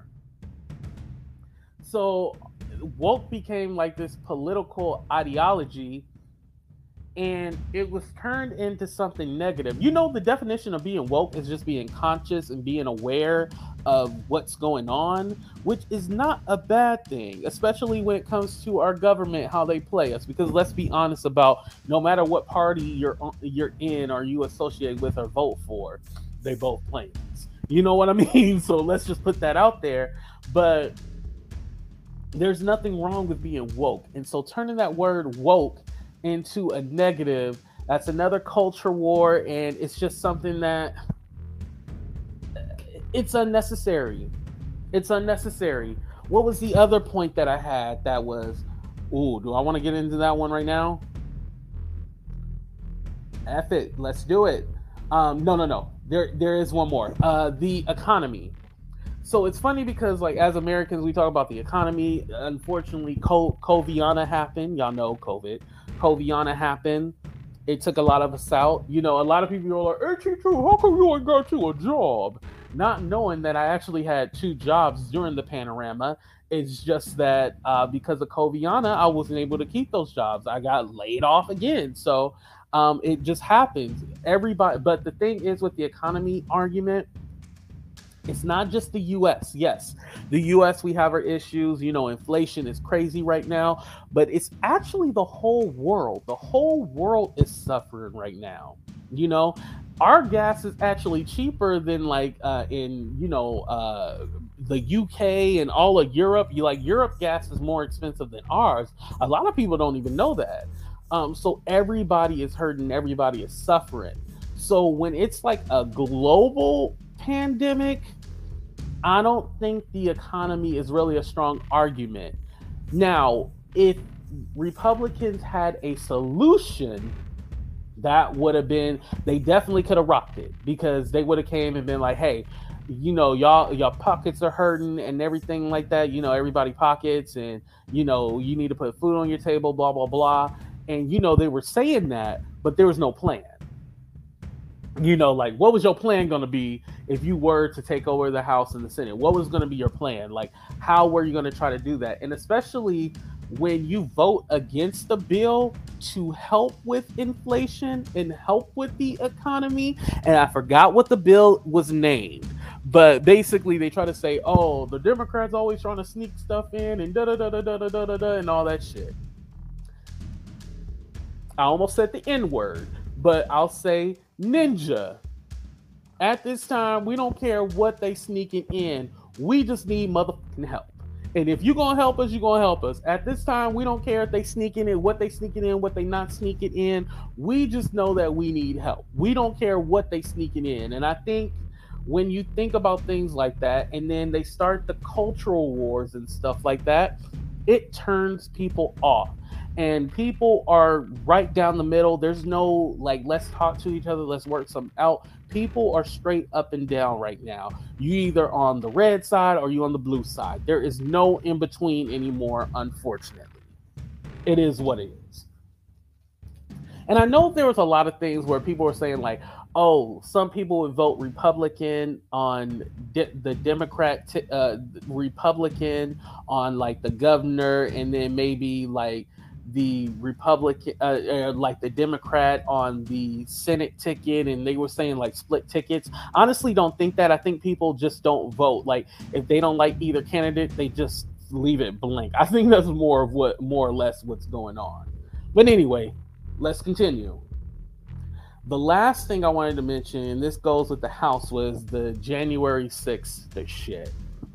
So woke became like this political ideology, and it was turned into something negative. You know, the definition of being woke is just being conscious and being aware of what's going on, which is not a bad thing, especially when it comes to our government, how they play us. Because let's be honest about, no matter what party you're you're in or you associate with or vote for, they both play us. You know what I mean? So let's just put that out there. But There's nothing wrong with being woke. And so turning that word woke into a negative, that's another culture war. And it's just something that it's unnecessary. It's unnecessary. What was the other point that I had that was, ooh, do I want to get into that one right now? F it. Let's do it. Um, no, no, no. There, there is one more. Uh, the economy. So it's funny because, like, as Americans, we talk about the economy. Unfortunately, Co- Coviana happened. Y'all know COVID. Coviana happened. It took a lot of us out. You know, a lot of people are like, hey, T two, how come you ain't got you a job? Not knowing that I actually had two jobs during the panorama. It's just that uh, because of Coviana, I wasn't able to keep those jobs. I got laid off again. So um, it just happens. Everybody, but the thing is with the economy argument, it's not just the U S. Yes, the U S, we have our issues. You know, inflation is crazy right now, but it's actually the whole world. The whole world is suffering right now. You know, our gas is actually cheaper than like uh, in, you know, uh, the U K and all of Europe. You like Europe gas is more expensive than ours. A lot of people don't even know that. Um, so everybody is hurting. Everybody is suffering. So when it's like a global pandemic, I don't think the economy is really a strong argument. Now, if Republicans had a solution, that would have been, they definitely could have rocked it, because they would have came and been like, hey, you know, y'all, your pockets are hurting and everything like that. You know, everybody pockets, and, you know, you need to put food on your table, blah, blah, blah. And, you know, they were saying that, but there was no plan. You know, like, what was your plan going to be if you were to take over the House and the Senate? What was going to be your plan? Like, how were you going to try to do that? And especially when you vote against the bill to help with inflation and help with the economy. And I forgot what the bill was named, but basically they try to say, oh, the Democrats always trying to sneak stuff in and da da da da da da da da and all that shit. I almost said the N word, but I'll say ninja. At this time, we don't care what they sneaking in. We just need motherfucking help. And if you're going to help us, you're going to help us. At this time, we don't care if they sneaking in, what they sneaking in, what they not sneaking in. We just know that we need help. We don't care what they sneaking in. And I think when you think about things like that, and then they start the cultural wars and stuff like that, it turns people off. And people are right down the middle. There's no, like, let's talk to each other, let's work something out. People are straight up and down right now. You either on the red side or you on the blue side. There is no in between anymore, unfortunately. It is what it is. And I know there was a lot of things where people were saying, like, oh, some people would vote Republican on de- the Democrat, t- uh, Republican on, like, the governor, and then maybe, like, the Republican, uh, uh, like the Democrat on the Senate ticket, and they were saying like split tickets. Honestly, don't think that. I think people just don't vote. Like, if they don't like either candidate, they just leave it blank. I think that's more of what, more or less, what's going on. But anyway, let's continue. The last thing I wanted to mention, and this goes with the House, was the January sixth the shit.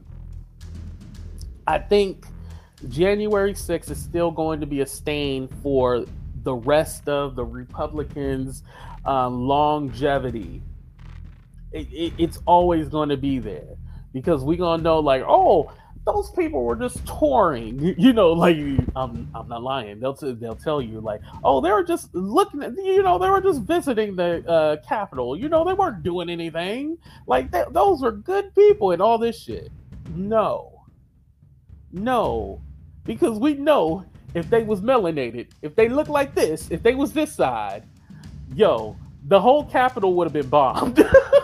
I think January sixth is still going to be a stain for the rest of the Republicans' um, longevity. It, it, it's always going to be there, because we're going to know, like, oh, those people were just touring. You know, like, I'm, I'm not lying. They'll, t- they'll tell you, like, oh, they were just looking at, you know, they were just visiting the uh, Capitol. You know, they weren't doing anything. Like, they, those are good people and all this shit. No. No. Because we know if they was melanated, if they look like this, if they was this side, yo, the whole Capitol would have been bombed.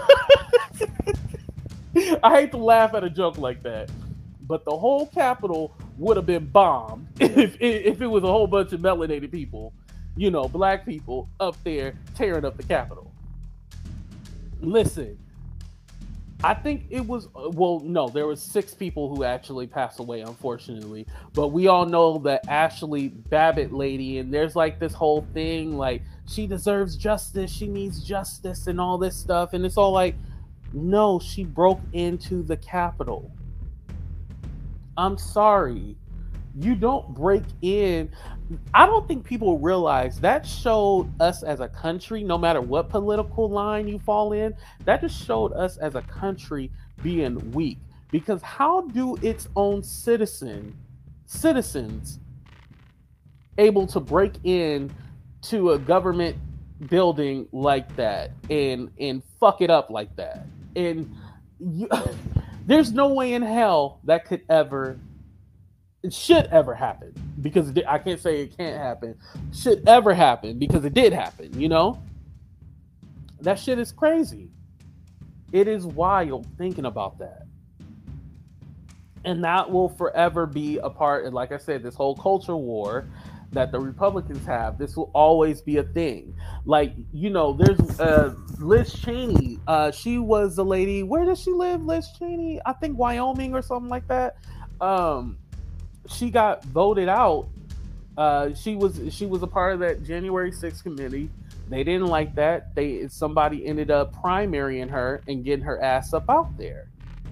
I hate to laugh at a joke like that, but the whole Capitol would have been bombed if, if it was a whole bunch of melanated people, you know, black people up there tearing up the Capitol. Listen, I think it was, well, no, there was six people who actually passed away, unfortunately. But we all know the Ashley Babbitt lady, and there's like this whole thing, like, she deserves justice, she needs justice, and all this stuff. And it's all like, no, she broke into the Capitol. I'm sorry. You don't break in. I don't think people realize that showed us as a country, no matter what political line you fall in, that just showed us as a country being weak. Because how do its own citizen citizens able to break in to a government building like that and and fuck it up like that? And you, there's no way in hell that could ever, it should ever happen, because it, I can't say it can't happen, should ever happen, because it did happen, you know? That shit is crazy. It is wild thinking about that. And that will forever be a part, and like I said, this whole culture war that the Republicans have, this will always be a thing. Like, you know, there's uh, Liz Cheney. Uh, she was the lady, where does she live, Liz Cheney? I think Wyoming or something like that. Um, she got voted out. Uh, she was she was a part of that January sixth committee. They didn't like that. They somebody ended up primarying her and getting her ass up out there.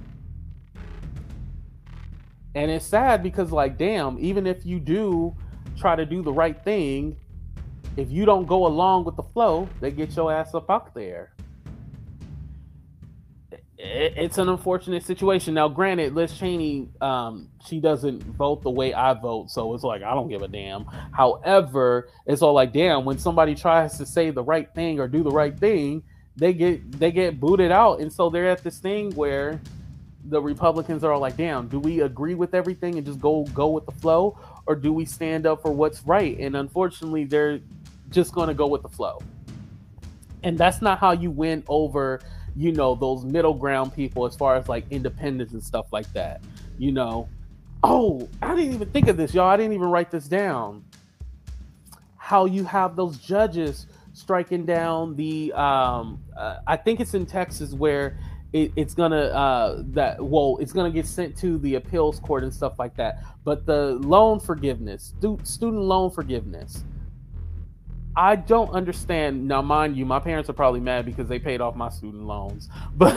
And it's sad because, like, damn, even if you do try to do the right thing, if you don't go along with the flow, they get your ass up out there. It's an unfortunate situation. Now, granted, Liz Cheney, um, she doesn't vote the way I vote, so it's like, I don't give a damn. However, it's all like, damn, when somebody tries to say the right thing or do the right thing, they get they get booted out. And so they're at this thing where the Republicans are all like, damn, do we agree with everything and just go go with the flow, or do we stand up for what's right? And unfortunately, they're just going to go with the flow. And that's not how you win over, you know, those middle ground people as far as like independence and stuff like that. You know, oh, I didn't even think of this, y'all. I didn't even write this down. How you have those judges striking down the, um, uh, I think it's in Texas where It, it's gonna uh, that well, it's gonna get sent to the appeals court and stuff like that. But the loan forgiveness, stu- student loan forgiveness, I don't understand. Now, mind you, my parents are probably mad because they paid off my student loans, but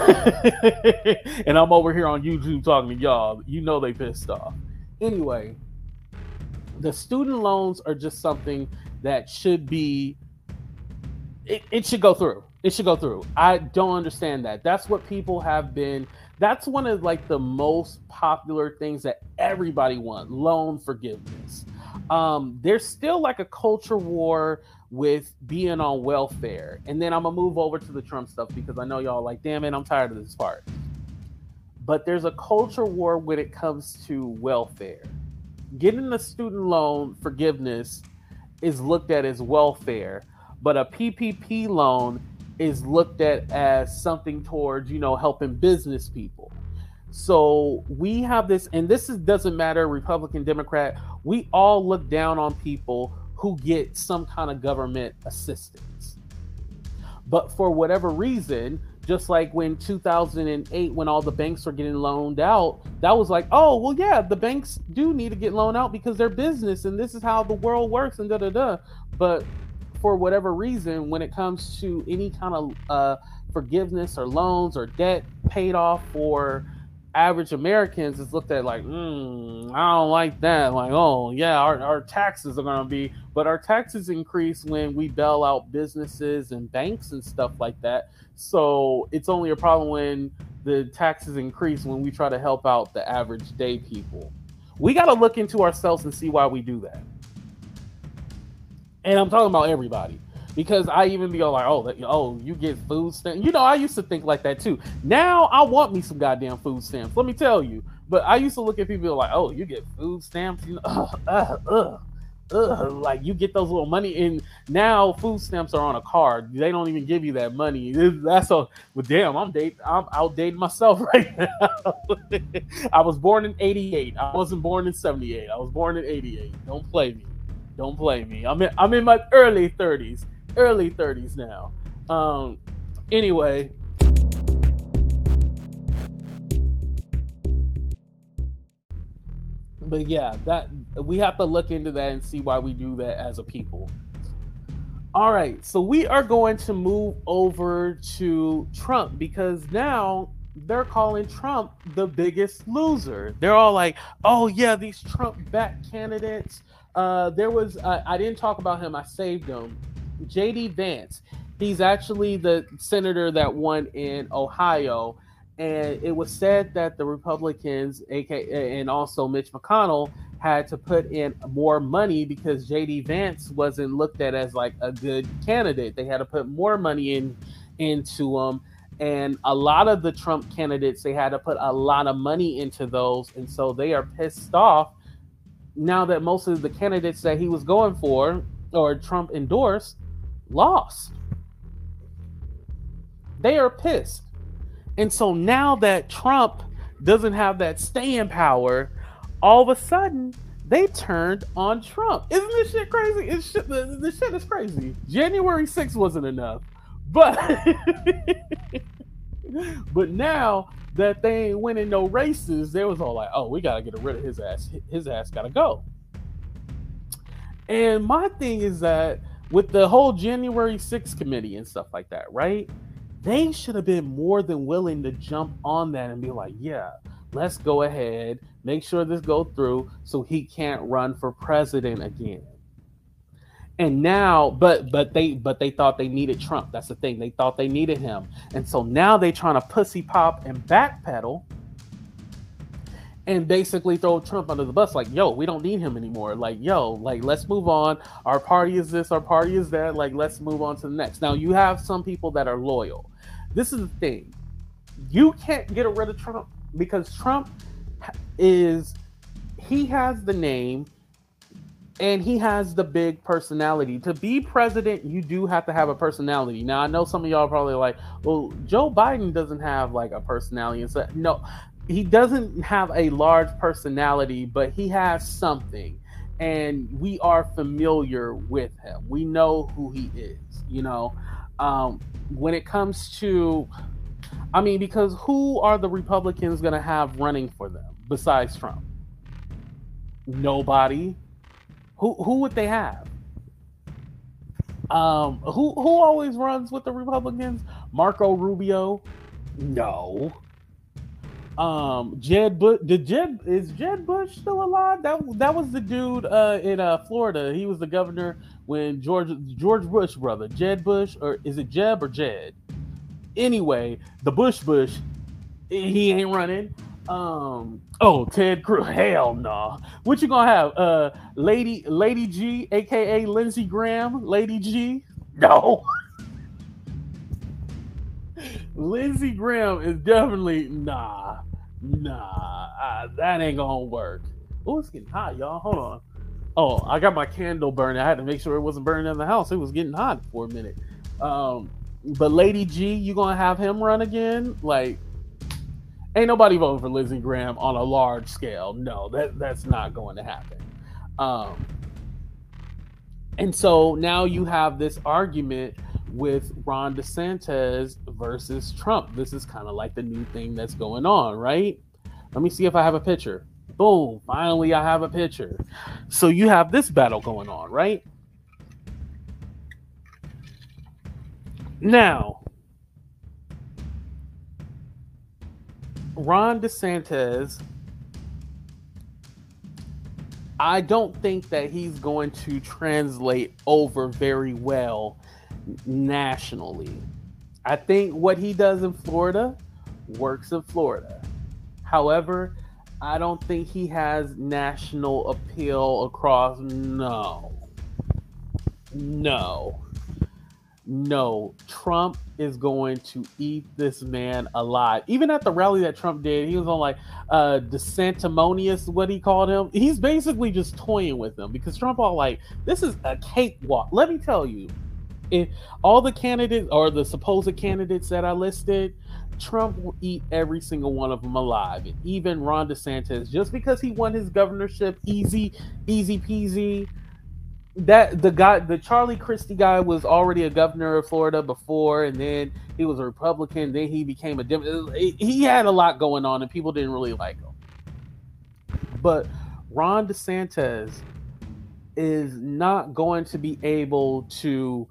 and I'm over here on YouTube talking to y'all. You know they pissed off. Anyway, the student loans are just something that should be. It, it should go through. It should go through. I don't understand that. That's what people have been. That's one of like the most popular things that everybody wants, loan forgiveness. Um, there's still like a culture war with being on welfare. And then I'm going to move over to the Trump stuff because I know y'all like, damn it, I'm tired of this part. But there's a culture war when it comes to welfare. Getting a student loan forgiveness is looked at as welfare, but a P P P loan is looked at as something towards, you know, helping business people. So we have this, and this is, doesn't matter, Republican, Democrat, we all look down on people who get some kind of government assistance. But for whatever reason, just like when two thousand eight, when all the banks were getting loaned out, that was like, oh, well, yeah, the banks do need to get loaned out because they're business and this is how the world works and da da da. But for whatever reason, when it comes to any kind of uh, forgiveness or loans or debt paid off for average Americans, it's looked at like, mm, I don't like that. Like, oh, yeah, our, our taxes are going to be, but our taxes increase when we bail out businesses and banks and stuff like that. So it's only a problem when the taxes increase when we try to help out the average day people. We got to look into ourselves and see why we do that. And I'm talking about everybody, because I even be all like, oh, oh, you get food stamps. You know, I used to think like that too. Now I want me some goddamn food stamps. Let me tell you. But I used to look at people like, oh, you get food stamps. You know, uh, uh, uh, uh, like you get those little money. And now food stamps are on a card. They don't even give you that money. That's a, well, damn, I'm dating, I'm outdating myself right now. I was born in eighty-eight. I wasn't born in seventy-eight. I was born in eighty-eight. Don't play me. Don't play me. I'm in, I'm in my early thirties. Early thirties now. Um, anyway. But yeah, that we have to look into that and see why we do that as a people. All right, so we are going to move over to Trump because now they're calling Trump the biggest loser. They're all like, "Oh yeah, these Trump-backed candidates." Uh, there was uh, I didn't talk about him. I saved him. J D Vance. He's actually the senator that won in Ohio, and it was said that the Republicans, aka and also Mitch McConnell, had to put in more money because J D Vance wasn't looked at as like a good candidate. They had to put more money in into him, and a lot of the Trump candidates, they had to put a lot of money into those, and so they are pissed off now that most of the candidates that he was going for or Trump endorsed lost. They are pissed. And so now that Trump doesn't have that staying power, all of a sudden they turned on Trump. Isn't this shit crazy? It's shit, the, the shit is crazy. January sixth wasn't enough. But but now that they ain't winning no races, they was all like, oh, we gotta get rid of his ass. His ass gotta go. And my thing is that with the whole January sixth committee and stuff like that, right? They should have been more than willing to jump on that and be like, yeah, let's go ahead, make sure this go through so he can't run for president again. And now, but but they but they thought they needed Trump. That's the thing. They thought they needed him. And so now they trying to pussy pop and backpedal and basically throw Trump under the bus. Like, yo, we don't need him anymore. Like, yo, like, let's move on. Our party is this, our party is that. Like, let's move on to the next. Now, you have some people that are loyal. This is the thing. You can't get rid of Trump because Trump is, he has the name and he has the big personality. To be president, you do have to have a personality. Now, I know some of y'all are probably like, well, Joe Biden doesn't have like a personality. And so, no, he doesn't have a large personality, but he has something. And we are familiar with him. We know who he is, you know. Um, when it comes to, I mean, because who are the Republicans going to have running for them besides Trump? Nobody. Who who would they have? Um, who who always runs with the Republicans? Marco Rubio? No. Um, Jed Bush. Did Jed is Jed Bush still alive? That that was the dude uh, in uh, Florida. He was the governor when George George Bush brother Jed Bush, or is it Jeb or Jed? Anyway, the Bush Bush, he ain't running. Um, oh, Ted Cruz, hell no. Nah. What you gonna have? Uh, Lady Lady G, aka Lindsey Graham, Lady G? No. Lindsey Graham is definitely nah, nah. Uh, that ain't gonna work. Oh, it's getting hot, y'all. Hold on. Oh, I got my candle burning. I had to make sure it wasn't burning in the house. It was getting hot for a minute. Um, but Lady G, you gonna have him run again? Like, ain't nobody voting for Lindsey Graham on a large scale. No, that that's not going to happen. Um, and so now you have this argument with Ron DeSantis versus Trump. This is kind of like the new thing that's going on, right? Let me see if I have a picture. Boom, finally I have a picture. So you have this battle going on, right? Now, Ron DeSantis, I don't think that he's going to translate over very well nationally. I think what he does in Florida works in Florida. However, I don't think he has national appeal across. No. No. No. Trump is going to eat this man alive. Even at the rally that Trump did, he was on like uh DeSantimonious, what he called him. He's basically just toying with him because Trump all like, this is a cakewalk. Let me tell you, if all the candidates or the supposed candidates that I listed, Trump will eat every single one of them alive. And even Ron DeSantis, just because he won his governorship easy, easy peasy. That the guy, the Charlie Christie guy, was already a governor of Florida before, and then he was a Republican. Then he became a Democrat. He had a lot going on, and people didn't really like him. But Ron DeSantis is not going to be able to.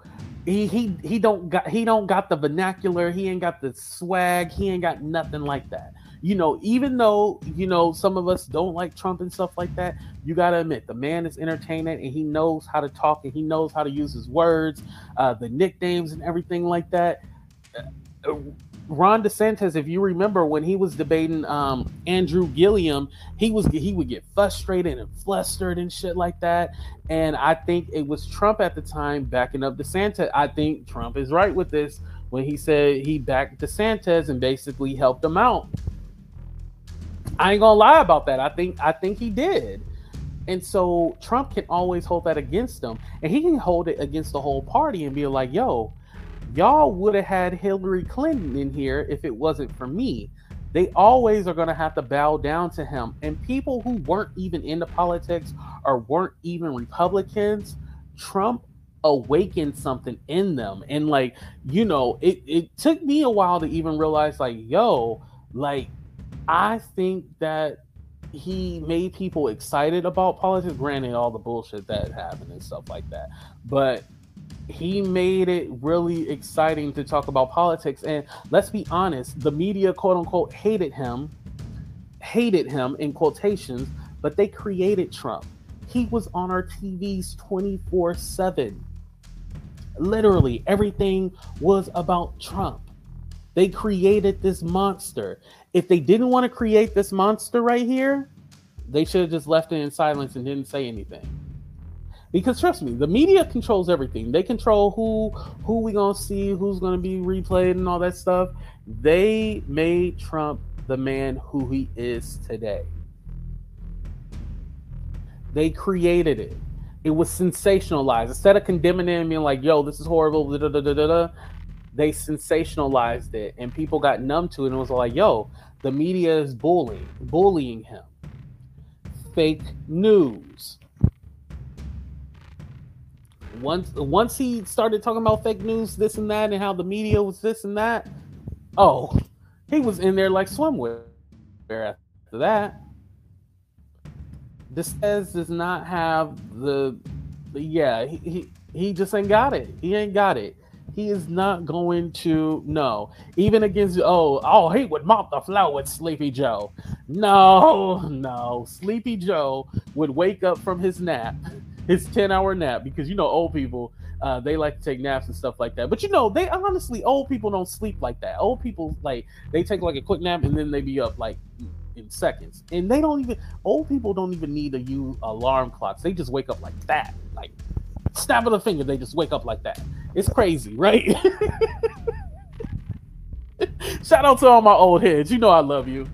he he he don't got he don't got the vernacular, he ain't got the swag, he ain't got nothing like that. You know, even though, you know, some of us don't like Trump and stuff like that, you got to admit the man is entertaining and he knows how to talk and he knows how to use his words, uh, the nicknames and everything like that. Uh, Ron DeSantis, if you remember when he was debating um, Andrew Gilliam, he was he would get frustrated and flustered and shit like that. And I think it was Trump at the time backing up DeSantis. I think Trump is right with this when he said he backed DeSantis and basically helped him out. I ain't gonna lie about that. I think I think he did. And so Trump can always hold that against him. And he can hold it against the whole party and be like, yo, y'all would have had Hillary Clinton in here if it wasn't for me. They always are going to have to bow down to him. And people who weren't even into politics or weren't even Republicans, Trump awakened something in them. And like, you know, it, it took me a while to even realize like, yo, like, I think that he made people excited about politics. Granted, all the bullshit that happened and stuff like that. But he made it really exciting to talk about politics. And let's be honest, the media, quote unquote, hated him, hated him in quotations, but they created Trump. He was on our T Vs twenty-four seven. Literally, everything was about Trump. They created this monster. If they didn't want to create this monster right here, they should have just left it in silence and didn't say anything. Because trust me, the media controls everything. They control who who we gonna see, who's gonna be replayed, and all that stuff. They made Trump the man who he is today. They created it. It was sensationalized. Instead of condemning him and being like, "Yo, this is horrible," da, da, da, da, da, they sensationalized it, and people got numb to it and was like, "Yo, the media is bullying, bullying him." Fake news. Once once he started talking about fake news, this and that, and how the media was this and that, oh, he was in there like swimwear after that. DeSantis does not have the, the yeah, he, he he just ain't got it. He ain't got it. He is not going to, no. Even against, oh, oh, he would mop the floor with Sleepy Joe. No, no. Sleepy Joe would wake up from his nap, his ten-hour nap, because, you know, old people, uh, they like to take naps and stuff like that. But, you know, they honestly, old people don't sleep like that. Old people, like, they take, like, a quick nap, and then they be up, like, in seconds. And they don't even, old people don't even need to use alarm clocks. They just wake up like that. Like, snap of the finger, they just wake up like that. It's crazy, right? Shout out to all my old heads. You know I love you.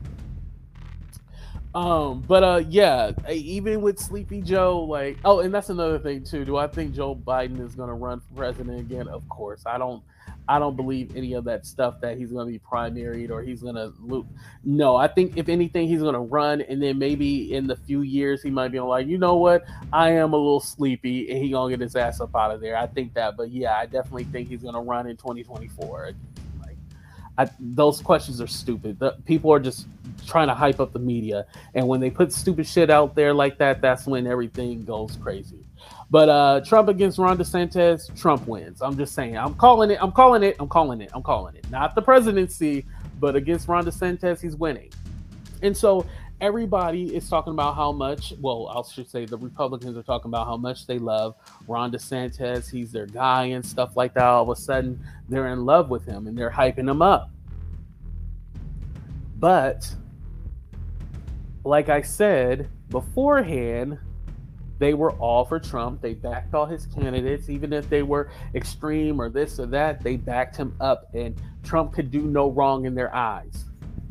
Um, but uh, yeah, even with Sleepy Joe, like, oh, and that's another thing too. Do I think Joe Biden is gonna run for president again? Of course. I don't. I don't believe any of that stuff that he's going to be primaried or he's going to loop. No, I think if anything, he's going to run, and then maybe in the few years he might be like, you know what, I am a little sleepy, and he going to get his ass up out of there. I think that, but yeah, I definitely think he's going to run in twenty twenty-four. Like, I, those questions are stupid. The, people are just trying to hype up the media, and when they put stupid shit out there like that, that's when everything goes crazy. But uh, Trump against Ron DeSantis, Trump wins. I'm just saying. I'm calling it. I'm calling it. I'm calling it. I'm calling it. Not the presidency, but against Ron DeSantis, he's winning. And so everybody is talking about how much, well, I should say the Republicans are talking about how much they love Ron DeSantis. He's their guy and stuff like that. All of a sudden, they're in love with him and they're hyping him up. But like I said beforehand, they were all for Trump. They backed all his candidates, even if they were extreme or this or that. They backed him up, and Trump could do no wrong in their eyes.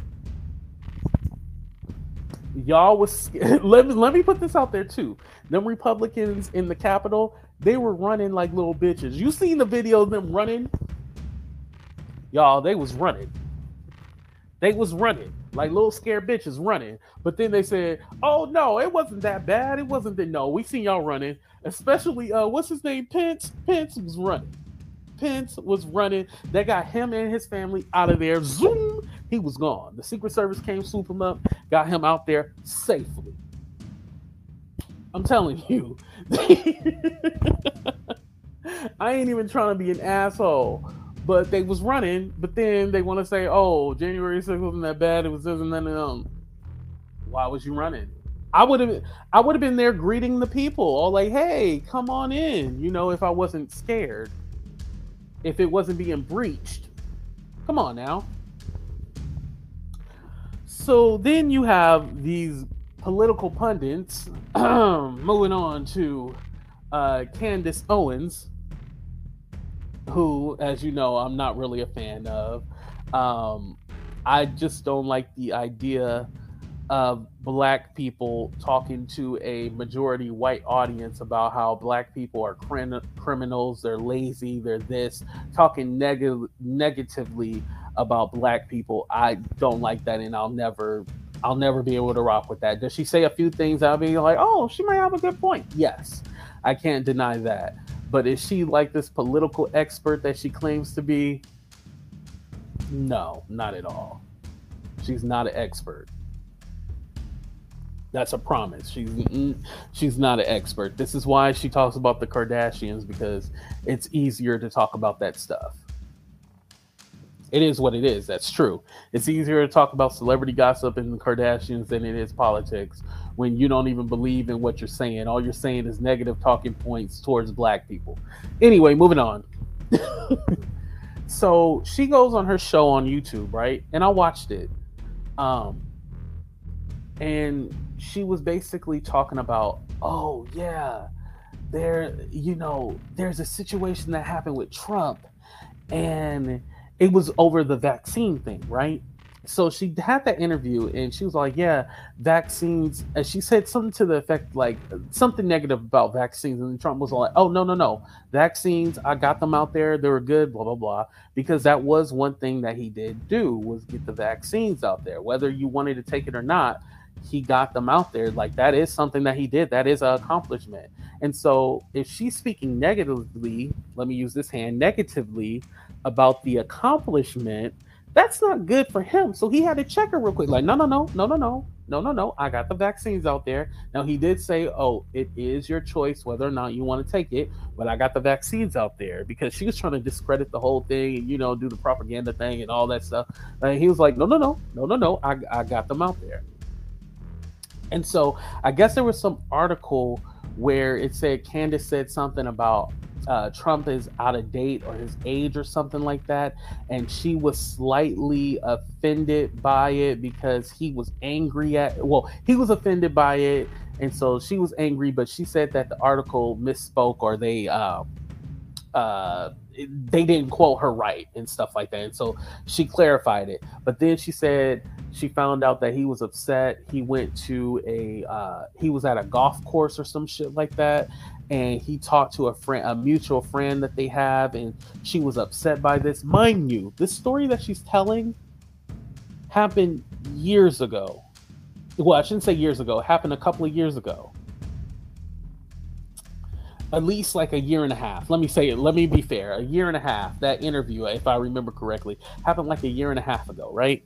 Y'all was let me let me put this out there too. Them Republicans in the Capitol, they were running like little bitches. You seen the video of them running? Y'all, they was running. They was running like little scared bitches running. But then they said, oh, no, it wasn't that bad. It wasn't that. No, we seen y'all running, especially, uh, what's his name? Pence. Pence was running. Pence was running. They got him and his family out of there. Zoom. He was gone. The Secret Service came, swoop him up, got him out there safely. I'm telling you. I ain't even trying to be an asshole. But they was running, but then they want to say, oh, January sixth wasn't that bad. It was this and then um why was you running? I would have I would have been there greeting the people, all like, hey, come on in, you know, if I wasn't scared, if it wasn't being breached. Come on now. So then you have these political pundits moving on to uh, Candace Owens, who, as you know, I'm not really a fan of. Um, I just don't like the idea of black people talking to a majority white audience about how black people are crim- criminals, they're lazy, they're this, talking neg- negatively about black people. I don't like that, and I'll never, I'll never be able to rock with that. Does she say a few things I'll be like, oh, she might have a good point? Yes, I can't deny that. But is she like this political expert that she claims to be? No, not at all. She's not an expert. That's a promise. She's she's not an expert. This is why she talks about the Kardashians, because it's easier to talk about that stuff. It is what it is. That's true. It's easier to talk about celebrity gossip and the Kardashians than it is politics when you don't even believe in what you're saying. All you're saying is negative talking points towards black people. Anyway, moving on. So she goes on her show on YouTube, right? And I watched it. Um, and she was basically talking about, oh yeah, there, you know, there's a situation that happened with Trump, and it was over the vaccine thing, right? So she had that interview and she was like, yeah, vaccines. And she said something to the effect, like something negative about vaccines. And Trump was like, oh, no, no, no. Vaccines, I got them out there. They were good, blah, blah, blah. Because that was one thing that he did do, was get the vaccines out there. Whether you wanted to take it or not, he got them out there. Like, that is something that he did. That is an accomplishment. And so if she's speaking negatively, let me use this hand, negatively about the accomplishment, that's not good for him. So he had to check her real quick. Like, no, no, no, no, no, no, no, no, no. I got the vaccines out there. Now, he did say, oh, it is your choice whether or not you want to take it, but I got the vaccines out there, because she was trying to discredit the whole thing and, you know, do the propaganda thing and all that stuff. And he was like, no, no, no, no, no, no. I, I got them out there. And so I guess there was some article where it said Candace said something about uh, Trump is out of date or his age or something like that. And she was slightly offended by it because he was angry at, well, he was offended by it. And so she was angry, but she said that the article misspoke, or they, uh, uh, they didn't quote her right and stuff like that. And so she clarified it. But then she said she found out that he was upset. He went to a, uh, he was at a golf course or some shit like that. And he talked to a friend, a mutual friend that they have. And she was upset by this. Mind you, this story that she's telling happened years ago. Well, I shouldn't say years ago. It happened a couple of years ago. At least like a year and a half. Let me say it. Let me be fair. A year and a half. That interview, if I remember correctly, happened like a year and a half ago, right?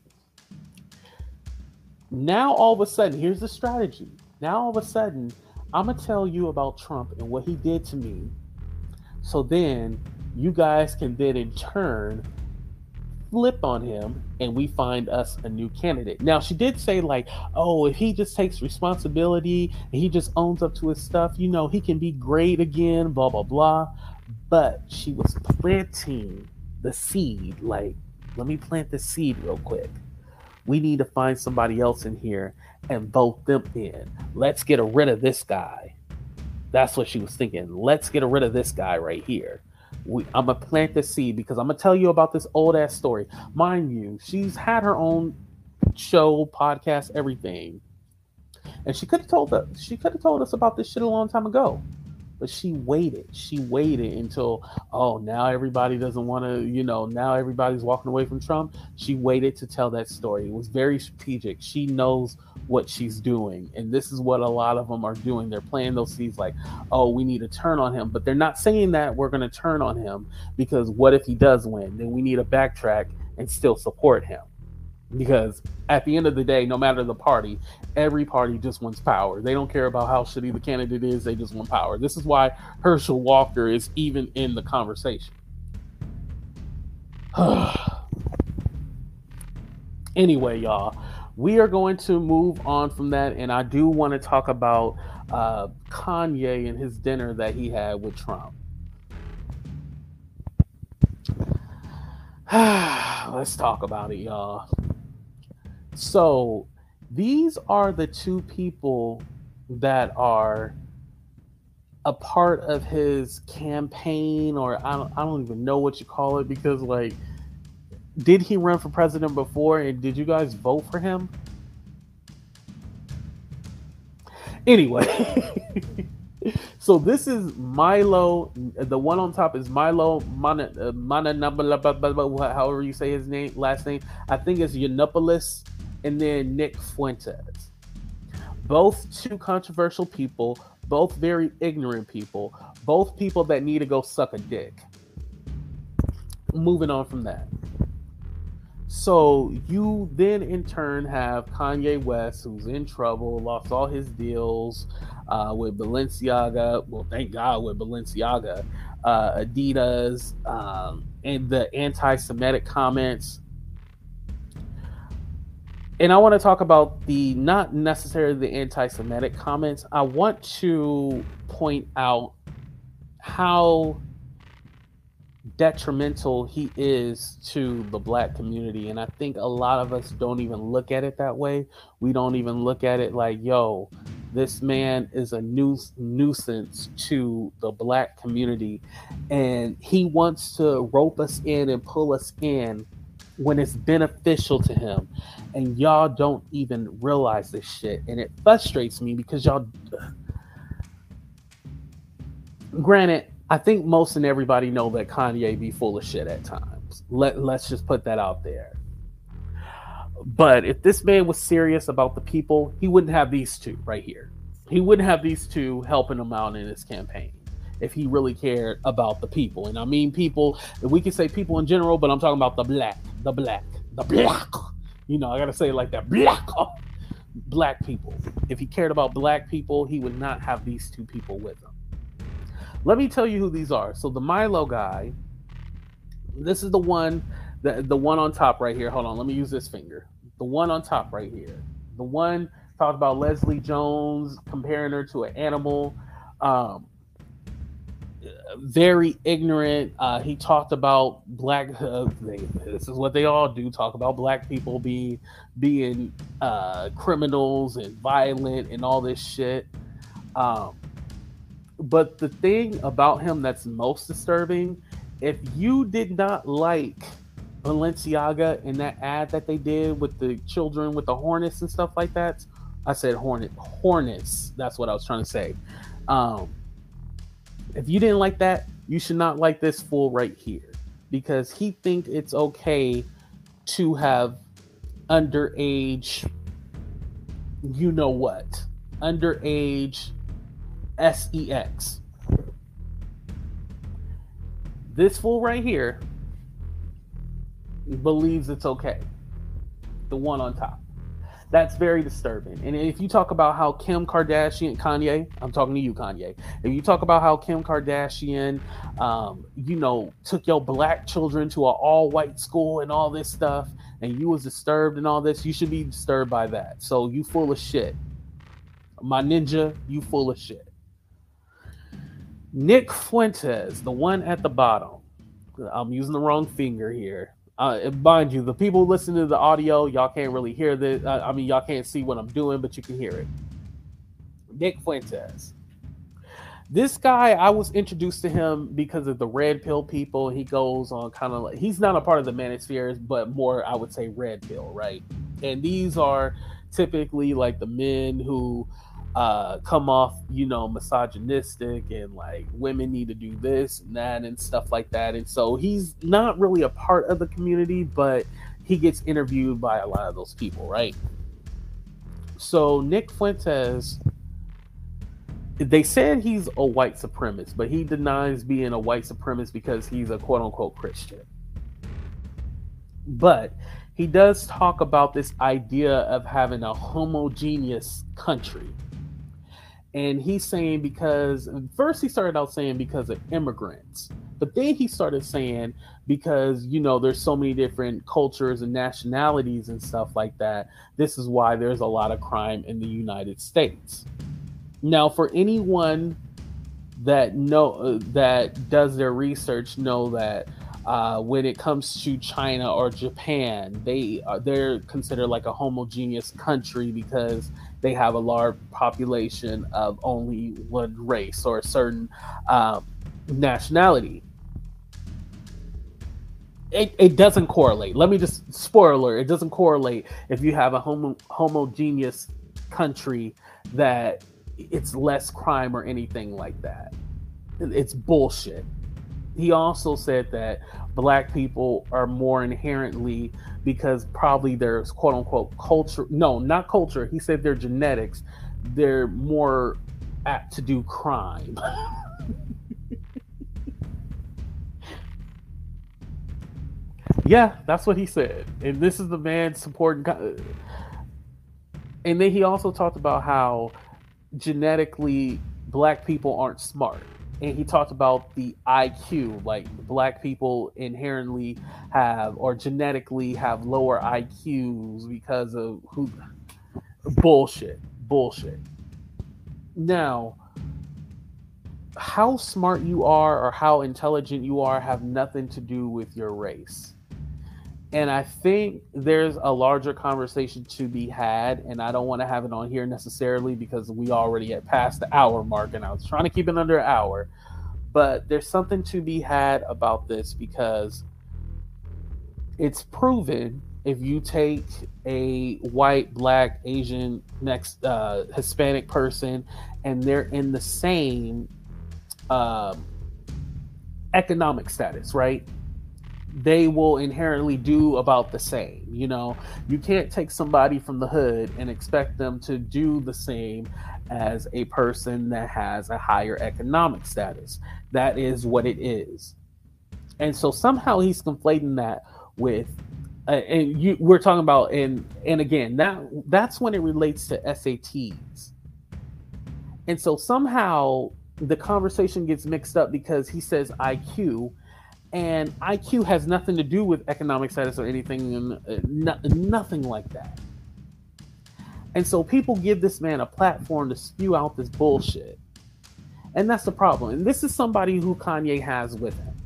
Now, all of a sudden, here's the strategy. Now, all of a sudden, I'm going to tell you about Trump and what he did to me. So then you guys can then in turn flip on him and we find us a new candidate. Now, she did say like, oh, if he just takes responsibility and he just owns up to his stuff, you know, he can be great again, blah, blah, blah. But she was planting the seed. Like, let me plant the seed real quick. We need to find somebody else in here and vote them in. Let's get rid of this guy. That's what she was thinking. Let's get rid of this guy right here. We, I'm going to plant the seed because I'm going to tell you about this old ass story. Mind you, she's had her own show, podcast, everything. And she could have told us, she could have told us about this shit a long time ago. But she waited. She waited until, oh, now everybody doesn't want to, you know, now everybody's walking away from Trump. She waited to tell that story. It was very strategic. She knows what she's doing. And this is what a lot of them are doing. They're playing those seeds like, oh, we need to turn on him. But they're not saying that we're going to turn on him because what if he does win? Then we need to backtrack and still support him. Because at the end of the day, no matter the party, every party just wants power. They don't care about how shitty the candidate is, they just want power. This is why Herschel Walker is even in the conversation. Anyway, y'all, we are going to move on from that, and I do want to talk about uh, Kanye and his dinner that he had with Trump. Let's talk about it, y'all. So, these are the two people that are a part of his campaign, or I don't, I don't even know what you call it, because, like, did he run for president before, and did you guys vote for him? Anyway, so this is Milo. The one on top is Milo Mana, Mana however you say his name, last name. I think it's Yiannopoulos, and then Nick Fuentes. Both two controversial people, both very ignorant people, both people that need to go suck a dick. Moving on from that. So you then in turn have Kanye West, who's in trouble, lost all his deals uh, with Balenciaga. Well, thank God with Balenciaga, uh, Adidas, um, and the anti-Semitic comments. And I want to talk about the, not necessarily the anti-Semitic comments. I want to point out how detrimental he is to the Black community. And I think a lot of us don't even look at it that way. We don't even look at it like, yo, this man is a nu- nuisance to the Black community. And he wants to rope us in and pull us in when it's beneficial to him. And y'all don't even realize this shit. And it frustrates me because y'all... Granted, I think most and everybody know that Kanye be full of shit at times. Let, let's just put that out there. But if this man was serious about the people, he wouldn't have these two right here. He wouldn't have these two helping him out in his campaign if he really cared about the people. And I mean people, we can say people in general, but I'm talking about the black, the black, the black. You know, I gotta say it like that, black, black people. If he cared about black people, he would not have these two people with him. Let me tell you who these are. So the Milo guy, this is the one, the, the one on top right here. Hold on, let me use this finger. The one on top right here. The one talked about Leslie Jones, comparing her to an animal. Um, very ignorant. Uh, he talked about black. Uh, they, this is what they all do. Talk about black people being being uh, criminals and violent and all this shit. Um, but the thing about him that's most disturbing, if you did not like Balenciaga in that ad that they did with the children with the hornets and stuff like that, I said hornet hornets. That's what I was trying to say. Um, If you didn't like that, you should not like this fool right here, because he thinks it's okay to have underage, you know what, underage sex. This fool right here believes it's okay. The one on top. That's very disturbing. And if you talk about how Kim Kardashian, Kanye, I'm talking to you, Kanye. If you talk about how Kim Kardashian, um, you know, took your black children to an all-white school and all this stuff, and you was disturbed and all this, you should be disturbed by that. So you full of shit. My ninja, you full of shit. Nick Fuentes, the one at the bottom. I'm using the wrong finger here. Uh, mind you, the people listening to the audio, y'all can't really hear this. Uh, I mean, y'all can't see what I'm doing, but you can hear it. Nick Fuentes. This guy, I was introduced to him because of the red pill people. He goes on kind of like, he's not a part of the manospheres, but more, I would say, red pill, right? And these are typically like the men who uh, come off, you know, misogynistic and like women need to do this and that and stuff like that. And so he's not really a part of the community, but he gets interviewed by a lot of those people, right? So Nick Fuentes, they said he's a white supremacist, but he denies being a white supremacist because he's a quote unquote Christian. But he does talk about this idea of having a homogeneous country. And he's saying because first he started out saying because of immigrants, but then he started saying because, you know, there's so many different cultures and nationalities and stuff like that. This is why there's a lot of crime in the United States. Now, for anyone that know uh, that does their research, know that uh, when it comes to China or Japan, they are they're considered like a homogeneous country because they have a large population of only one race or a certain um, nationality. It, it doesn't correlate. Let me just spoiler: it doesn't correlate if you have a homo, homogeneous country that it's less crime or anything like that. It's bullshit. He also said that black people are more inherently, because probably there's quote unquote culture. No, not culture. He said their genetics. They're more apt to do crime. Yeah, that's what he said. And this is the man supporting. And then he also talked about how genetically black people aren't smart. And he talked about the I Q, like black people inherently have or genetically have lower I Qs because of who bullshit. Bullshit. Now, how smart you are or how intelligent you are have nothing to do with your race. And I think there's a larger conversation to be had, and I don't want to have it on here necessarily because we already at past the hour mark, and I was trying to keep it under an hour. But there's something to be had about this because it's proven if you take a white, black, Asian, next uh, Hispanic person, and they're in the same um, economic status, right? They will inherently do about the same. You know, you can't take somebody from the hood and expect them to do the same as a person that has a higher economic status. That is what it is. And so somehow he's conflating that with, uh, and you, we're talking about, and and again, that that's when it relates to S A Ts. And so somehow the conversation gets mixed up because he says I Q. And I Q has nothing to do with economic status or anything, uh, no, nothing like that. And so people give this man a platform to spew out this bullshit. And that's the problem. And this is somebody who Kanye has with him.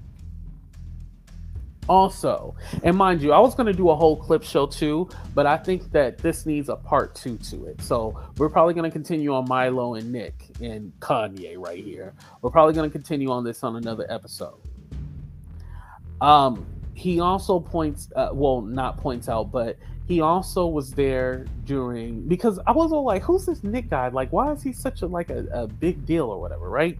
Also, and mind you, I was going to do a whole clip show too, but I think that this needs a part two to it. So we're probably going to continue on Milo and Nick and Kanye right here. We're probably going to continue on this on another episode. Um, he also points, uh, well, not points out, but he also was there during, because I was all like, who's this Nick guy? Like, why is he such a, like a, a big deal or whatever, right?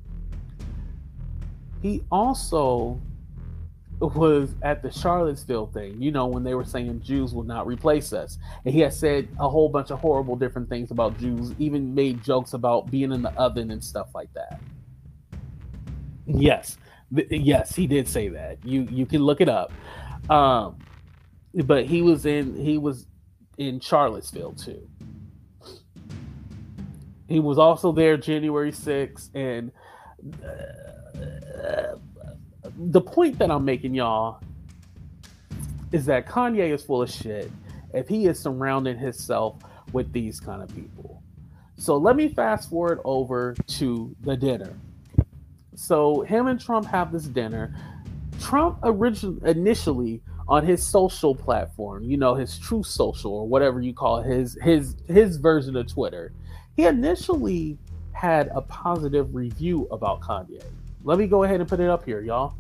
He also was at the Charlottesville thing, you know, when they were saying Jews will not replace us. And he had said a whole bunch of horrible different things about Jews, even made jokes about being in the oven and stuff like that. Yes. Yes, he did say that. You you can look it up. Um, but he was in he was in Charlottesville too. He was also there January sixth, and uh, the point that I'm making, y'all, is that Kanye is full of shit if he is surrounding himself with these kind of people. So let me fast forward over to the dinner. So him and Trump have this dinner. Trump originally, initially on his social platform, you know, his Truth Social or whatever you call it, his his his version of Twitter, he initially had a positive review about Kanye. Let me go ahead and put it up here, y'all.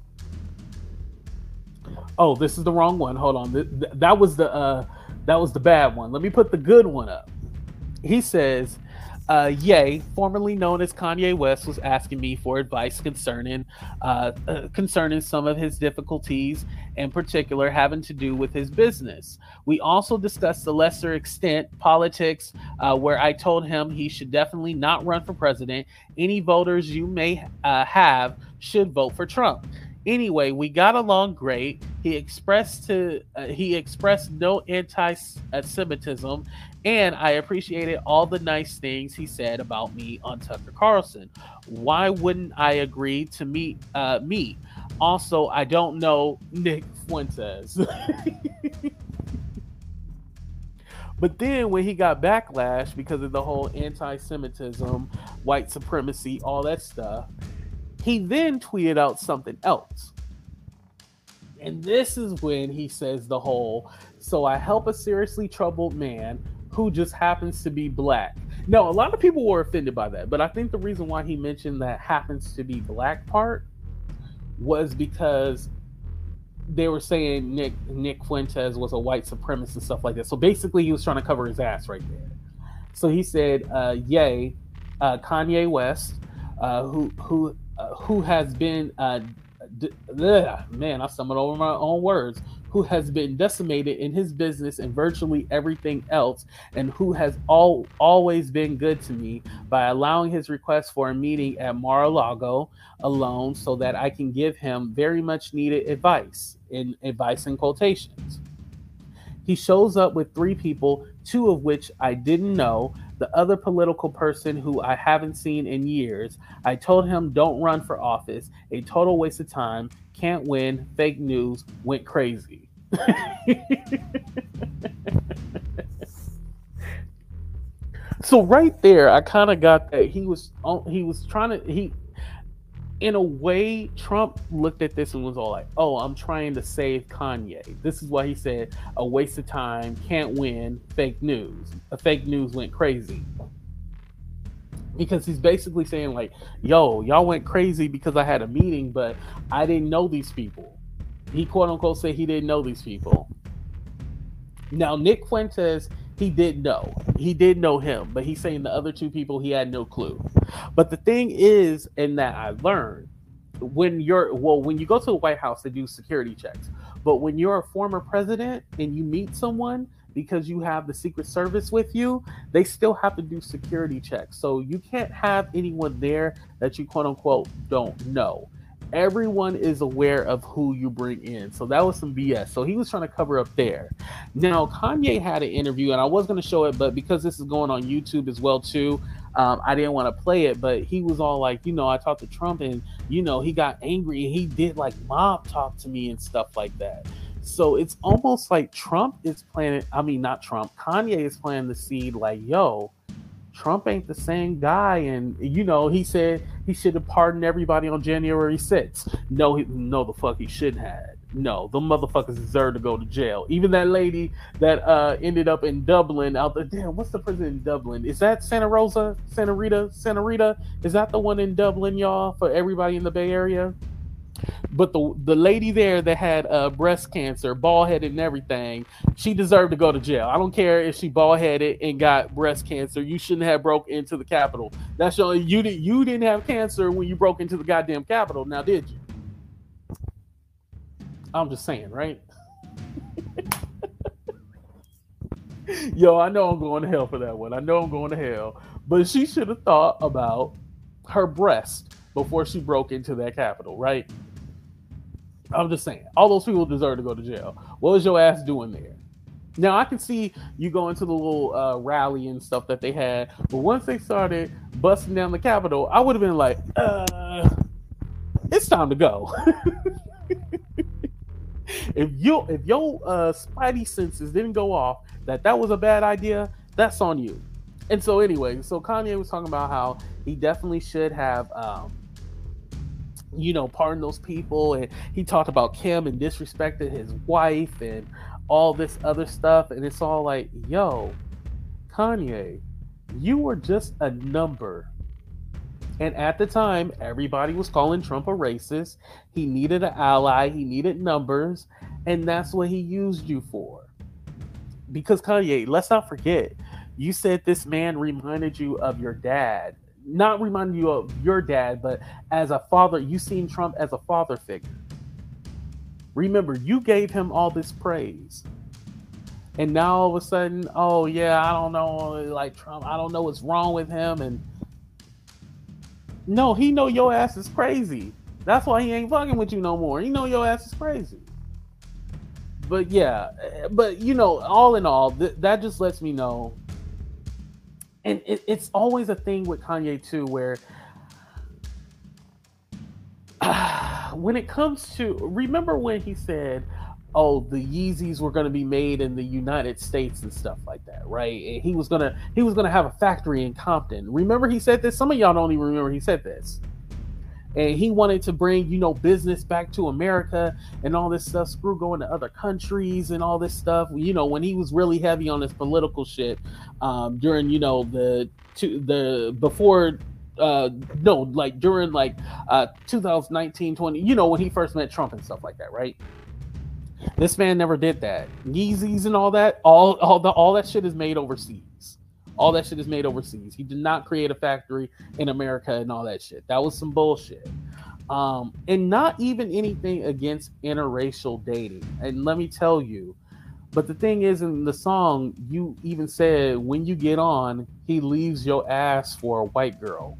Oh, this is the wrong one. Hold on. Th- th- that was the uh, that was the bad one. Let me put the good one up. He says, Uh, Ye, formerly known as Kanye West, was asking me for advice concerning uh, uh, concerning some of his difficulties, in particular having to do with his business. We also discussed to lesser extent politics, uh, where I told him he should definitely not run for president. Any voters you may uh, have should vote for Trump. Anyway, we got along great. He expressed to uh, he expressed no anti-Semitism, and I appreciated all the nice things he said about me on Tucker Carlson. Why wouldn't I agree to meet uh, me? Also, I don't know Nick Fuentes. But then when he got backlash because of the whole anti-Semitism, white supremacy, all that stuff, he then tweeted out something else. And this is when he says the whole, so I help a seriously troubled man who just happens to be black. Now, a lot of people were offended by that, but I think the reason why he mentioned that happens to be black part was because they were saying Nick Nick Fuentes was a white supremacist and stuff like that. So basically, he was trying to cover his ass right there. So he said, uh, "Yay, uh, Kanye West, uh, who who uh, who has been uh, d- ugh, man, I stumbled over my own words. Who has been decimated in his business and virtually everything else, and who has all always been good to me by allowing his request for a meeting at Mar-a-Lago alone so that I can give him very much needed advice, in advice in quotations. He shows up with three people, two of which I didn't know, the other political person who I haven't seen in years. I told him don't run for office, a total waste of time, can't win, fake news, went crazy." So right there, I kind of got that he was he was trying to he in a way, Trump looked at this and was all like, "Oh, I'm trying to save Kanye." This is why he said, "A waste of time, can't win, fake news." A fake news went crazy. Because he's basically saying like, "Yo, y'all went crazy because I had a meeting, but I didn't know these people." He quote unquote said he didn't know these people. Now, Nick Fuentes, he did know. He did know him, but he's saying the other two people, he had no clue. But the thing is, and that I learned, when you're, well, when you go to the White House, they do security checks. But when you're a former president and you meet someone, because you have the Secret Service with you, they still have to do security checks. So you can't have anyone there that you quote unquote don't know. Everyone is aware of who you bring in. So that was some B S. So he was trying to cover up there. Now, Kanye had an interview, and I was going to show it, but because this is going on YouTube as well, too, um, I didn't want to play it. But he was all like, you know, I talked to Trump, and, you know, he got angry, and he did, like, mob talk to me and stuff like that. So it's almost like Trump is planning, I mean, not Trump, Kanye is planting the seed like, yo, Trump ain't the same guy. And, you know, he said he should have pardoned everybody on January sixth. No, he, no, the fuck he shouldn't have. No, the motherfuckers deserve to go to jail. Even that lady that uh, ended up in Dublin out there. Damn, what's the prison in Dublin? Is that Santa Rosa? Santa Rita? Santa Rita? Is that the one in Dublin, y'all, for everybody in the Bay Area? But the the lady there that had uh, breast cancer, bald headed and everything, she deserved to go to jail. I don't care if she bald headed and got breast cancer. You shouldn't have broke into the Capitol. That's your, you didn't you didn't have cancer when you broke into the goddamn Capitol. Now did you? I'm just saying, right? Yo, I know I'm going to hell for that one. I know I'm going to hell. But she should have thought about her breast before she broke into that Capitol, right? I'm just saying, all those people deserve to go to jail. What was your ass doing there? Now, I can see you going to the little uh, rally and stuff that they had, but once they started busting down the Capitol, I would have been like, uh, it's time to go. if you if your uh, spidey senses didn't go off that that was a bad idea, that's on you. And so anyway, so Kanye was talking about how he definitely should have um, you know, pardon those people, and he talked about Kim and disrespected his wife and all this other stuff, and it's all like, yo, Kanye, you were just a number. And at the time, everybody was calling Trump a racist. He needed an ally, he needed numbers, and that's what he used you for. Because Kanye, let's not forget, you said this man reminded you of your dad. Not reminding you of your dad, but as a father, you seen Trump as a father figure. Remember, you gave him all this praise. And now all of a sudden, oh yeah, I don't know, like Trump, I don't know what's wrong with him. And no, he know your ass is crazy. That's why he ain't fucking with you no more. You know your ass is crazy. But yeah, but you know, all in all, th- that just lets me know. And it, it's always a thing with Kanye too, where when it comes to, remember when he said, "Oh, the Yeezys were going to be made in the United States and stuff like that," right? And he was gonna he was gonna have a factory in Compton. Remember he said this. Some of y'all don't even remember he said this. And he wanted to bring, you know, business back to America and all this stuff. Screw going to other countries and all this stuff. You know, when he was really heavy on his political shit um, during, you know, the to the before. Uh, no, like during like uh, two thousand nineteen, twenty, you know, when he first met Trump and stuff like that, right? This man never did that. Yeezys and all that, all all the all that shit is made overseas. All that shit is made overseas. He did not create a factory in America and all that shit. That was some bullshit. Um, and not even anything against interracial dating. And let me tell you, but the thing is, in the song, you even said when you get on, he leaves your ass for a white girl.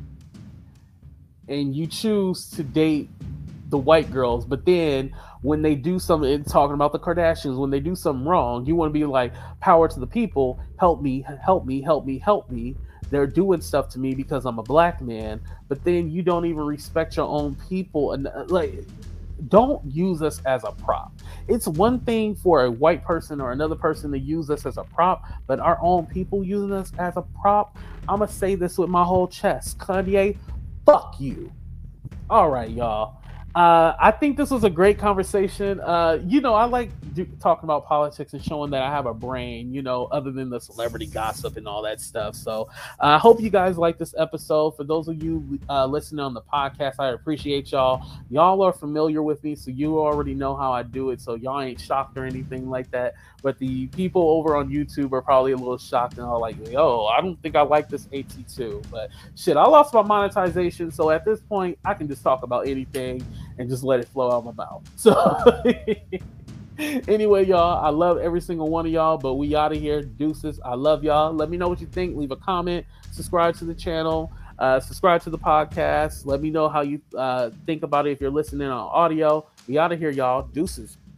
And you choose to date the white girls, but then when they do something, talking about the Kardashians, when they do something wrong, you want to be like, power to the people, help me, help me, help me, help me. They're doing stuff to me because I'm a black man, but then you don't even respect your own people. And like, don't use us as a prop. It's one thing for a white person or another person to use us as a prop, but our own people using us as a prop, I'm going to say this with my whole chest. Kanye, fuck you. All right, y'all. Uh, I think this was a great conversation. Uh, you know, I like do, talking about politics and showing that I have a brain, you know, other than the celebrity gossip and all that stuff. So I uh, hope you guys like this episode. For those of you uh, listening on the podcast, I appreciate y'all. Y'all are familiar with me, so you already know how I do it. So y'all ain't shocked or anything like that. But the people over on YouTube are probably a little shocked and are like, "Oh, I don't think I like this A T two." But shit, I lost my monetization, so at this point, I can just talk about anything and just let it flow out my mouth. So anyway, y'all, I love every single one of y'all, but we out of here. Deuces. I love y'all. Let me know what you think. Leave a comment. Subscribe to the channel. Uh, subscribe to the podcast. Let me know how you uh, think about it if you're listening on audio. We out of here, y'all. Deuces.